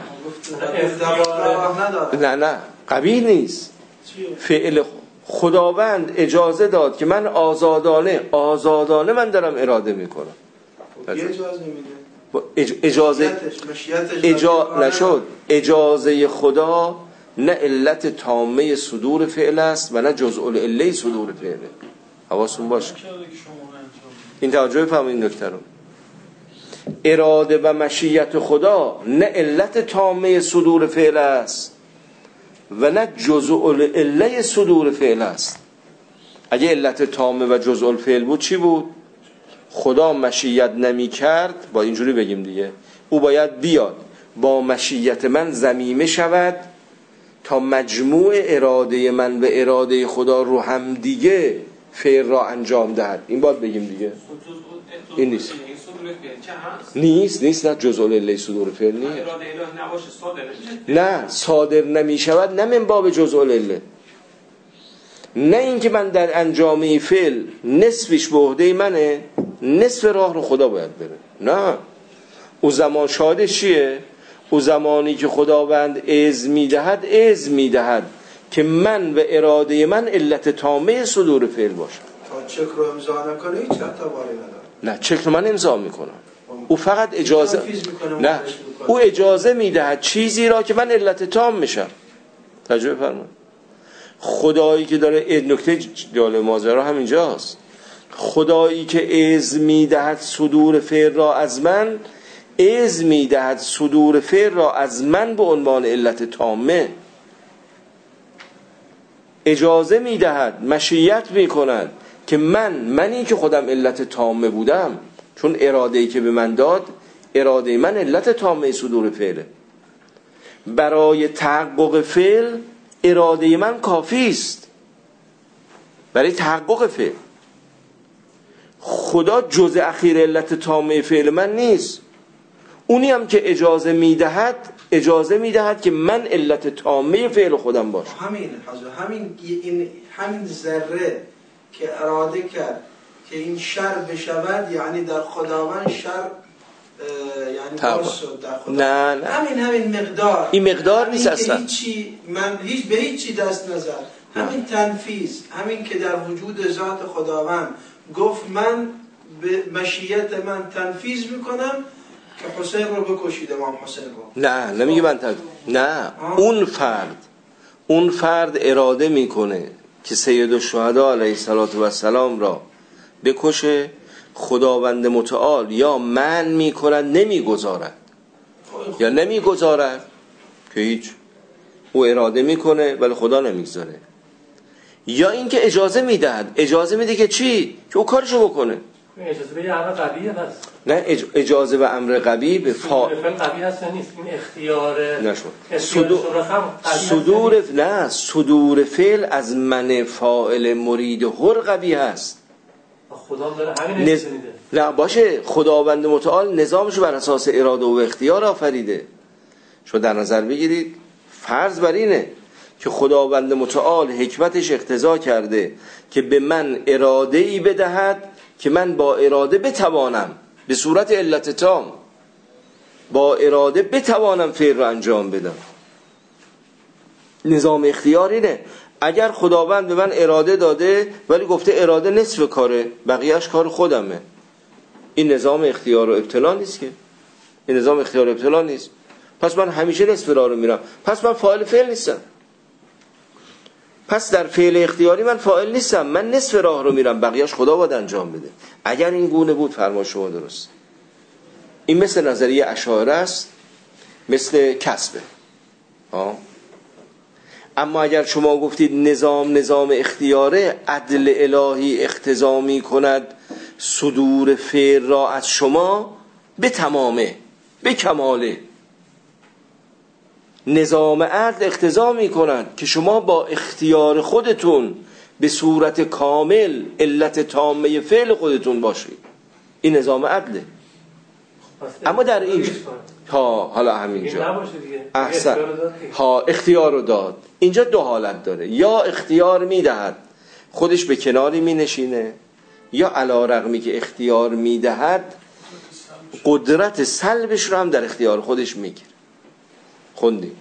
نه نه قبیح نیست. فعل خداوند اجازه داد که من آزادانه آزادانه من دارم اراده میکنم. اجازه میده. اج... اجازه اجا... نشد. اجازه خدا نه علت تامه صدور فعل است و نه جزء العله صدور فعله. حواستون باشه. این توجه بفرمایید این نکته رو. اراده و مشیت خدا نه علت تامه صدور فعل است و نه جزء العله صدور فعل است. اگه علت تامه و جزء الفعل بود چی بود؟ خدا مشیت نمی کرد، با اینجوری بگیم دیگه، او باید بیاد با مشیت من ضمیمه شود تا مجموع اراده من و اراده خدا رو هم دیگه فعل را انجام دهد. این باید بگیم دیگه. این نیست نیست نیست نه جزء العله صدور فعل نیست. اراده الهی نباشه صادر نمیشه. نه صادر نمی شود، نه من باب جزء العله. نه اینکه من در انجام فعل نصفش به عهده منه، نصف راه رو خدا باید بره. نه، او زمان شاهدش چیه؟ او زمانی که خداوند اذن میدهد اذن میدهد که من و اراده من علت تامه صدور فعل باشه. تا چک رو امضا نکنه هیچ اعتباری نداره. نه چک رو من امضا میکنم، او فقط اجازه نه او اجازه میدهد چیزی را که من علت تام میشم. تجربه فرمایید. خدایی که داره، نکته جالب ماجرا همینجاست، خدایی که اذن میدهد صدور فعل را از من، اذن میدهد صدور فعل را از من به عنوان علت تامه. اجازه میدهد، مشیت میکند که من منی که خودم علت تامه بودم، چون اراده‌ای که به من داد اراده من علت تامه صدور فعله. برای تحقق فعل اراده من کافی است، برای تحقق فعل. خدا جزء اخیر علت تامه فعل من نیست. اونی هم که اجازه میدهد اجازه میدهد که من علت تامه فعل خودم باشم. همین حضور همین این همین ذره که اراده کرد که این شر بشود، یعنی در خداوند شر یعنی باز شد در خداوند. نه نه همین همین مقدار، این مقدار نیست اصلا. هیچی من هیچ به هیچی دست نزد. همین تنفیذ، همین که در وجود ذات خداوند گفت من به مشیت من تنفیذ میکنم که حسین رو بکشید، امام حسین رو. نه نمیگه من تنفیذ. نه آه. اون فرد اون فرد اراده میکنه که سید الشهدا علیه السلام را بکشه، خداوند متعال یا من میکند نمیگذارد یا نمیگذارد که هیچ، او اراده میکنه ولی خدا نمیگذاره. یا اینکه اجازه میدهد، اجازه میده که چی؟ که او کارشو بکنه. اجازه به امر قبیه هست. نه اج... اجازه به امر قبیه به فا... قبیه هست نیست. این اختیار نشون صدور صدور نه صدور فعل از من فاعل مرید هر قبیه هست. خدا داره همین نز... میده. نه باشه، خداوند متعال نظامشو بر اساس اراده و اختیار آفریده. شما در نظر بگیرید فرض بر اینه که خداوند متعال حکمتش اقتضا کرده که به من اراده‌ای بدهد که من با اراده بتوانم به صورت علت تام با اراده بتوانم فعل رو انجام بدم. نظام اختیار اینه. اگر خداوند به من اراده داده ولی گفته اراده نصف کاره، بقیهش کار خودمه، این نظام اختیار و ابتلا نیست که. این نظام اختیار و ابتلا نیست. پس من همیشه نصف راه رو میرم، پس من فاعل فعل نیستم. پس در فعل اختیاری من فاعل نیستم، من نصف راه رو میرم، بقیهش خدا باید انجام بده. اگر این گونه بود فرما شما درست. این مثل نظریه اشاعره است، مثل کسبه. آه. اما اگر شما گفتید نظام نظام اختیاره، عدل الهی اقتضا می کند صدور فعل را از شما به تمامه، به کماله. نظام عدل اقتضا می کند که شما با اختیار خودتون به صورت کامل علت تامه فعل خودتون باشید. این نظام عدله. اما در این ها حالا همینجا احسن ها اختیار رو داد. اینجا دو حالت داره، یا اختیار میدهد خودش به کناری می نشینه، یا علی رغمی که اختیار میدهد قدرت سلبش رو هم در اختیار خودش میگیره. خوندیم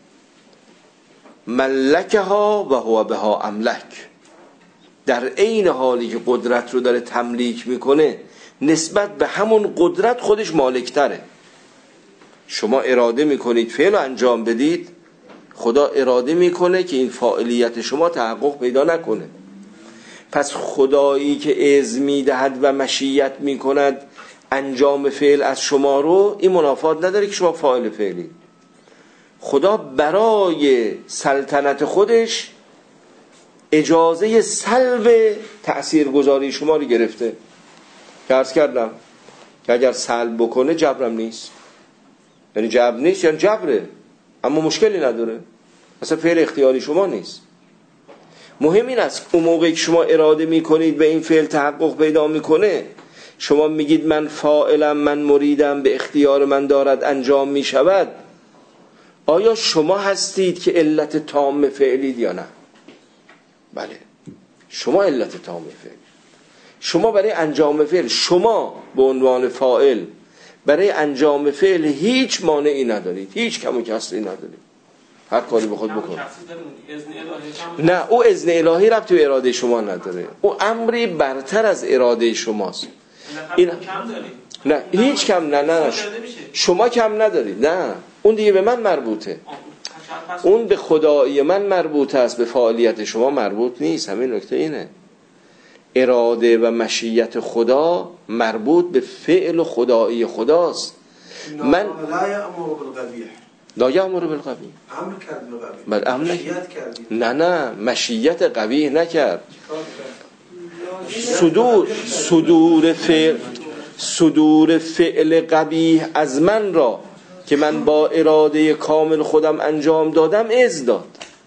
ملکها و هو بها املک، در عین حالی که قدرت رو داره تملیک میکنه نسبت به همون قدرت خودش مالکتره. شما اراده میکنید فعل رو انجام بدید، خدا اراده میکنه که این فاعلیت شما تحقق پیدا نکنه. پس خدایی که اذن میدهد و مشیت میکند انجام فعل از شما رو، این منافات نداره که شما فاعل فعلی. خدا برای سلطنت خودش اجازه سلب تأثیرگذاری شما رو گرفته. که عرض کردم که اگر سلب بکنه جبرم نیست، یعنی جبر نیست، یعنی جبره اما مشکلی نداره، اصلا فعل اختیاری شما نیست. مهم این است اون موقعی که شما اراده میکنید به این فعل تحقق پیدا میکنه، شما میگید من فاعلم، من مریدم، به اختیار من دارد انجام میشود، آیا شما هستید که علت تام فعلید یا نه؟ بله، شما علت تام فعل. شما برای انجام فعل، شما به عنوان فاعل برای انجام فعل هیچ مانعی ندارید، هیچ کم و کسری ندارید، هر کاری بخود بکن. نه، او اذن الهی ربطی به اراده شما نداره، او امری برتر از اراده شماست. این نه هیچ کم نه نه, نه. شما کم ندارید، نه اون دیگه به من مربوطه، اون به خدایی من مربوط است، به فعالیت شما مربوط نیست. همین نکته اینه، اراده و مشیت خدا مربوط به فعل خدایی خداست. من لا یأمر بالقبیح، لا یأمر بالقبیح، امر کرد بالقبیح، بل امر مشیت کردی. نه نه مشیت قبیح نکرد. صدور صدور فعل صدور فعل قبیح از من را که من با اراده کامل خودم انجام دادم اذن داد.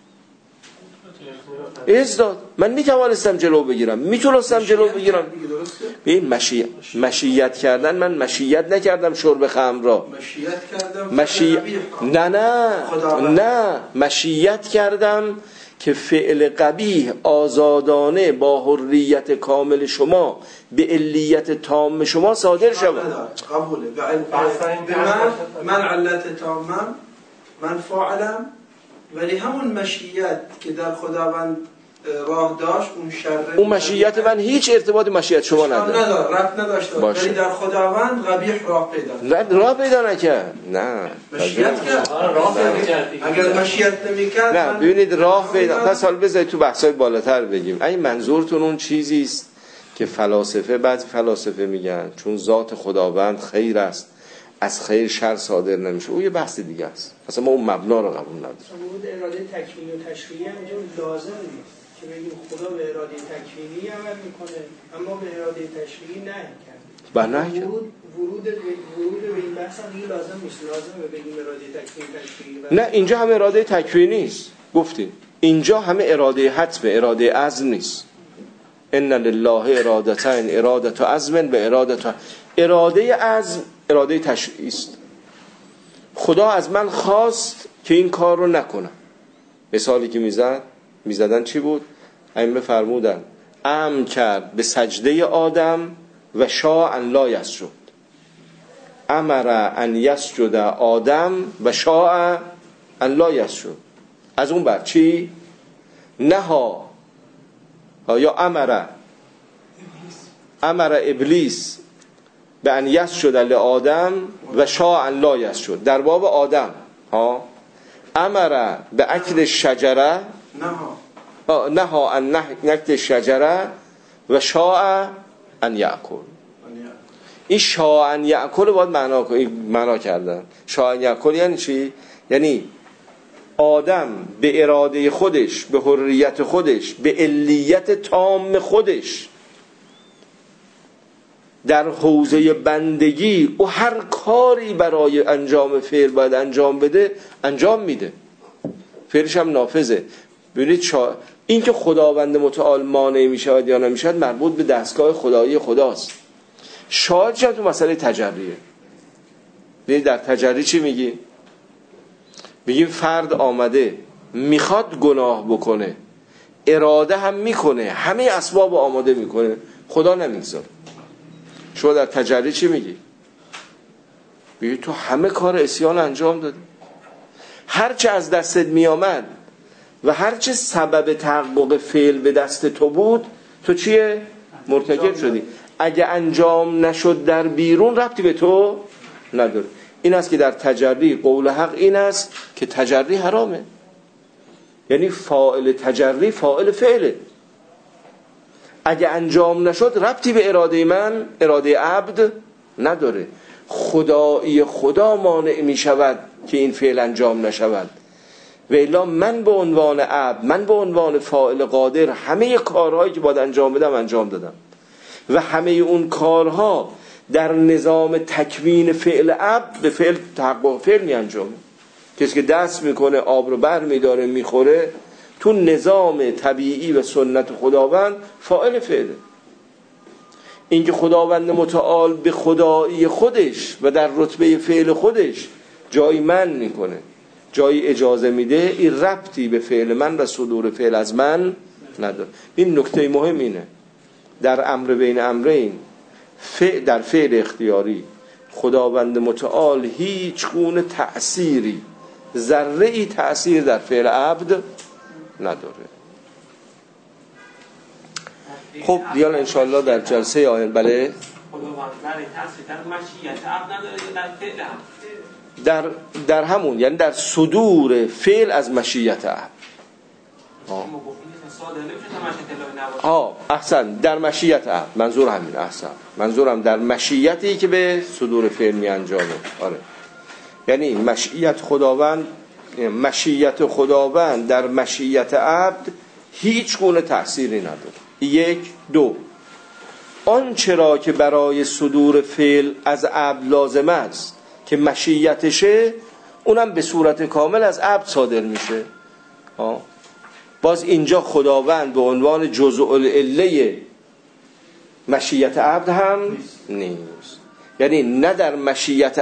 اذن داد. من میتوانستم جلو بگیرم، میتونستم جلو بگیرم. ببین مشیت مشیت کردن، من مشیت نکردم شرب خمر را، مشیت کردم مشی... نه نه نه مشیت کردم که فعل قبیح آزادانه با حریت کامل شما به علیت تام شما صادر شود. قبوله. به من من علت تامم، من فاعلم، ولی همون مشیت که در خداوند راه داشت، اون شر اون مشیت من هیچ ارتباط مشیت شما نداره، نداره، ربط نداشت، ولی در خداوند قبیح راه پیدا نه راه پیدا نکرد. نه مشیت کرد، راه پیدا کرد. اگر مشیت نمی‌کرد نه. ببینید راه پیدا، پس حالا بذارید تو بحث‌های بالاتر بگیم. این منظورتون اون چیزی است که فلاسفه، بعضی فلاسفه میگن چون ذات خداوند خیر است، از خیر شر صادر نمیشه، اون یه بحث دیگه است. اصلا ما اون مبنا رو قبول نداریم. بود اراده تکوینی و تشریعی هم لازم نیست که بگیم خدا به اراده تکوینی عمل میکنه اما به اراده تشریعی نهی کرده. بله. ورود ورود ورود به این بحث هم دیگه لازم نیست، لازمه بگیم اراده تکوینی تشریعی. نه اینجا همه اراده تکوینی نیست، گفتیم اینجا همه اراده حتم، اراده عزم نیست. ان لله ارادتین، اراده عزم به اراده اراده عزم اراده تشریعی است. خدا از من خواست که این کار رو نکنم، مثالی که میزد میزدن چی بود؟ ائمه فرمودن امر کرد به سجده آدم و شاء ان لا یسجد. امر ان یسجد آدم و شاء ان لا یسجد. از اون بر چی؟ نها یا امر امر ابلیس به ان یسجد لآدم و شاء ان لا یسجد. در باب آدم ها امر به اکل شجره نها نها ان نکل شجره و شاء ان یأکل. این شاء ان یأکل باید معنا معنا کردن. شاء ان یأکل یعنی چی؟ یعنی آدم به اراده خودش، به حریت خودش، به علیت تام خودش در حوزه بندگی او هر کاری برای انجام فعل باید انجام بده انجام میده، فعلش هم نافذه. ببینید شا... این که خداوند متعال مانع میشود یا نمیشود مربوط به دستگاه خدایی خداست. شاید شد تو مسئله تجریه. ببینید در تجری چی میگی؟ میگیم فرد آمده میخواد گناه بکنه، اراده هم میکنه، همه اسباب آماده میکنه، خدا نمیگذاره. شما در تجری چی میگی؟ میگی تو همه کار عصیان انجام دادی، هرچه از دستت میامد و هرچه سبب تحقق فعل به دست تو بود تو چیه؟ مرتکب شدی. اگه انجام نشد در بیرون ربطی به تو نداره. این است که در تجری قول حق این است که تجری حرامه، یعنی فاعل تجری فاعل فعله. اگه انجام نشد ربطی به اراده من، اراده عبد نداره. خدایی خدا مانع می شود که این فعل انجام نشود. و الا من به عنوان عبد، من به عنوان فاعل قادر همه کارهایی که باید انجام بدم انجام دادم و همه اون کارها در نظام تکوین فعل عبد به فعل تحقق فعل می انجامه. کسی که دست میکنه آب رو بر میداره میخوره تو نظام طبیعی و سنت خداوند فاعل فعله. این که خداوند متعال به خدایی خودش و در رتبه فعل خودش جایی من میکنه، جایی اجازه میده، این ربطی به فعل من و صدور فعل از من نداره. این نکته مهم اینه در امر بین امرین، در فعل اختیاری خداوند متعال هیچ گونه تأثیری، ذره ای تأثیر در فعل عبد نداره. خب دیال انشاءالله در جلسه آینده بله در در همون، یعنی در صدور فعل از مشیت عبد. آه احسن، در مشیت عبد، منظور همین. احسن، منظورم در مشیتی که به صدور فعل می انجامه. آره، یعنی مشیت خداوند، مشیت خداوند در مشیت عبد هیچ گونه تأثیری نداره. یک. دو، آن چرا که برای صدور فعل از عبد لازم است که مشیتشه، اونم به صورت کامل از عبد صادر میشه. آه. باز اینجا خداوند به عنوان جزء العله مشیت عبد هم نیست، یعنی نه در مشیت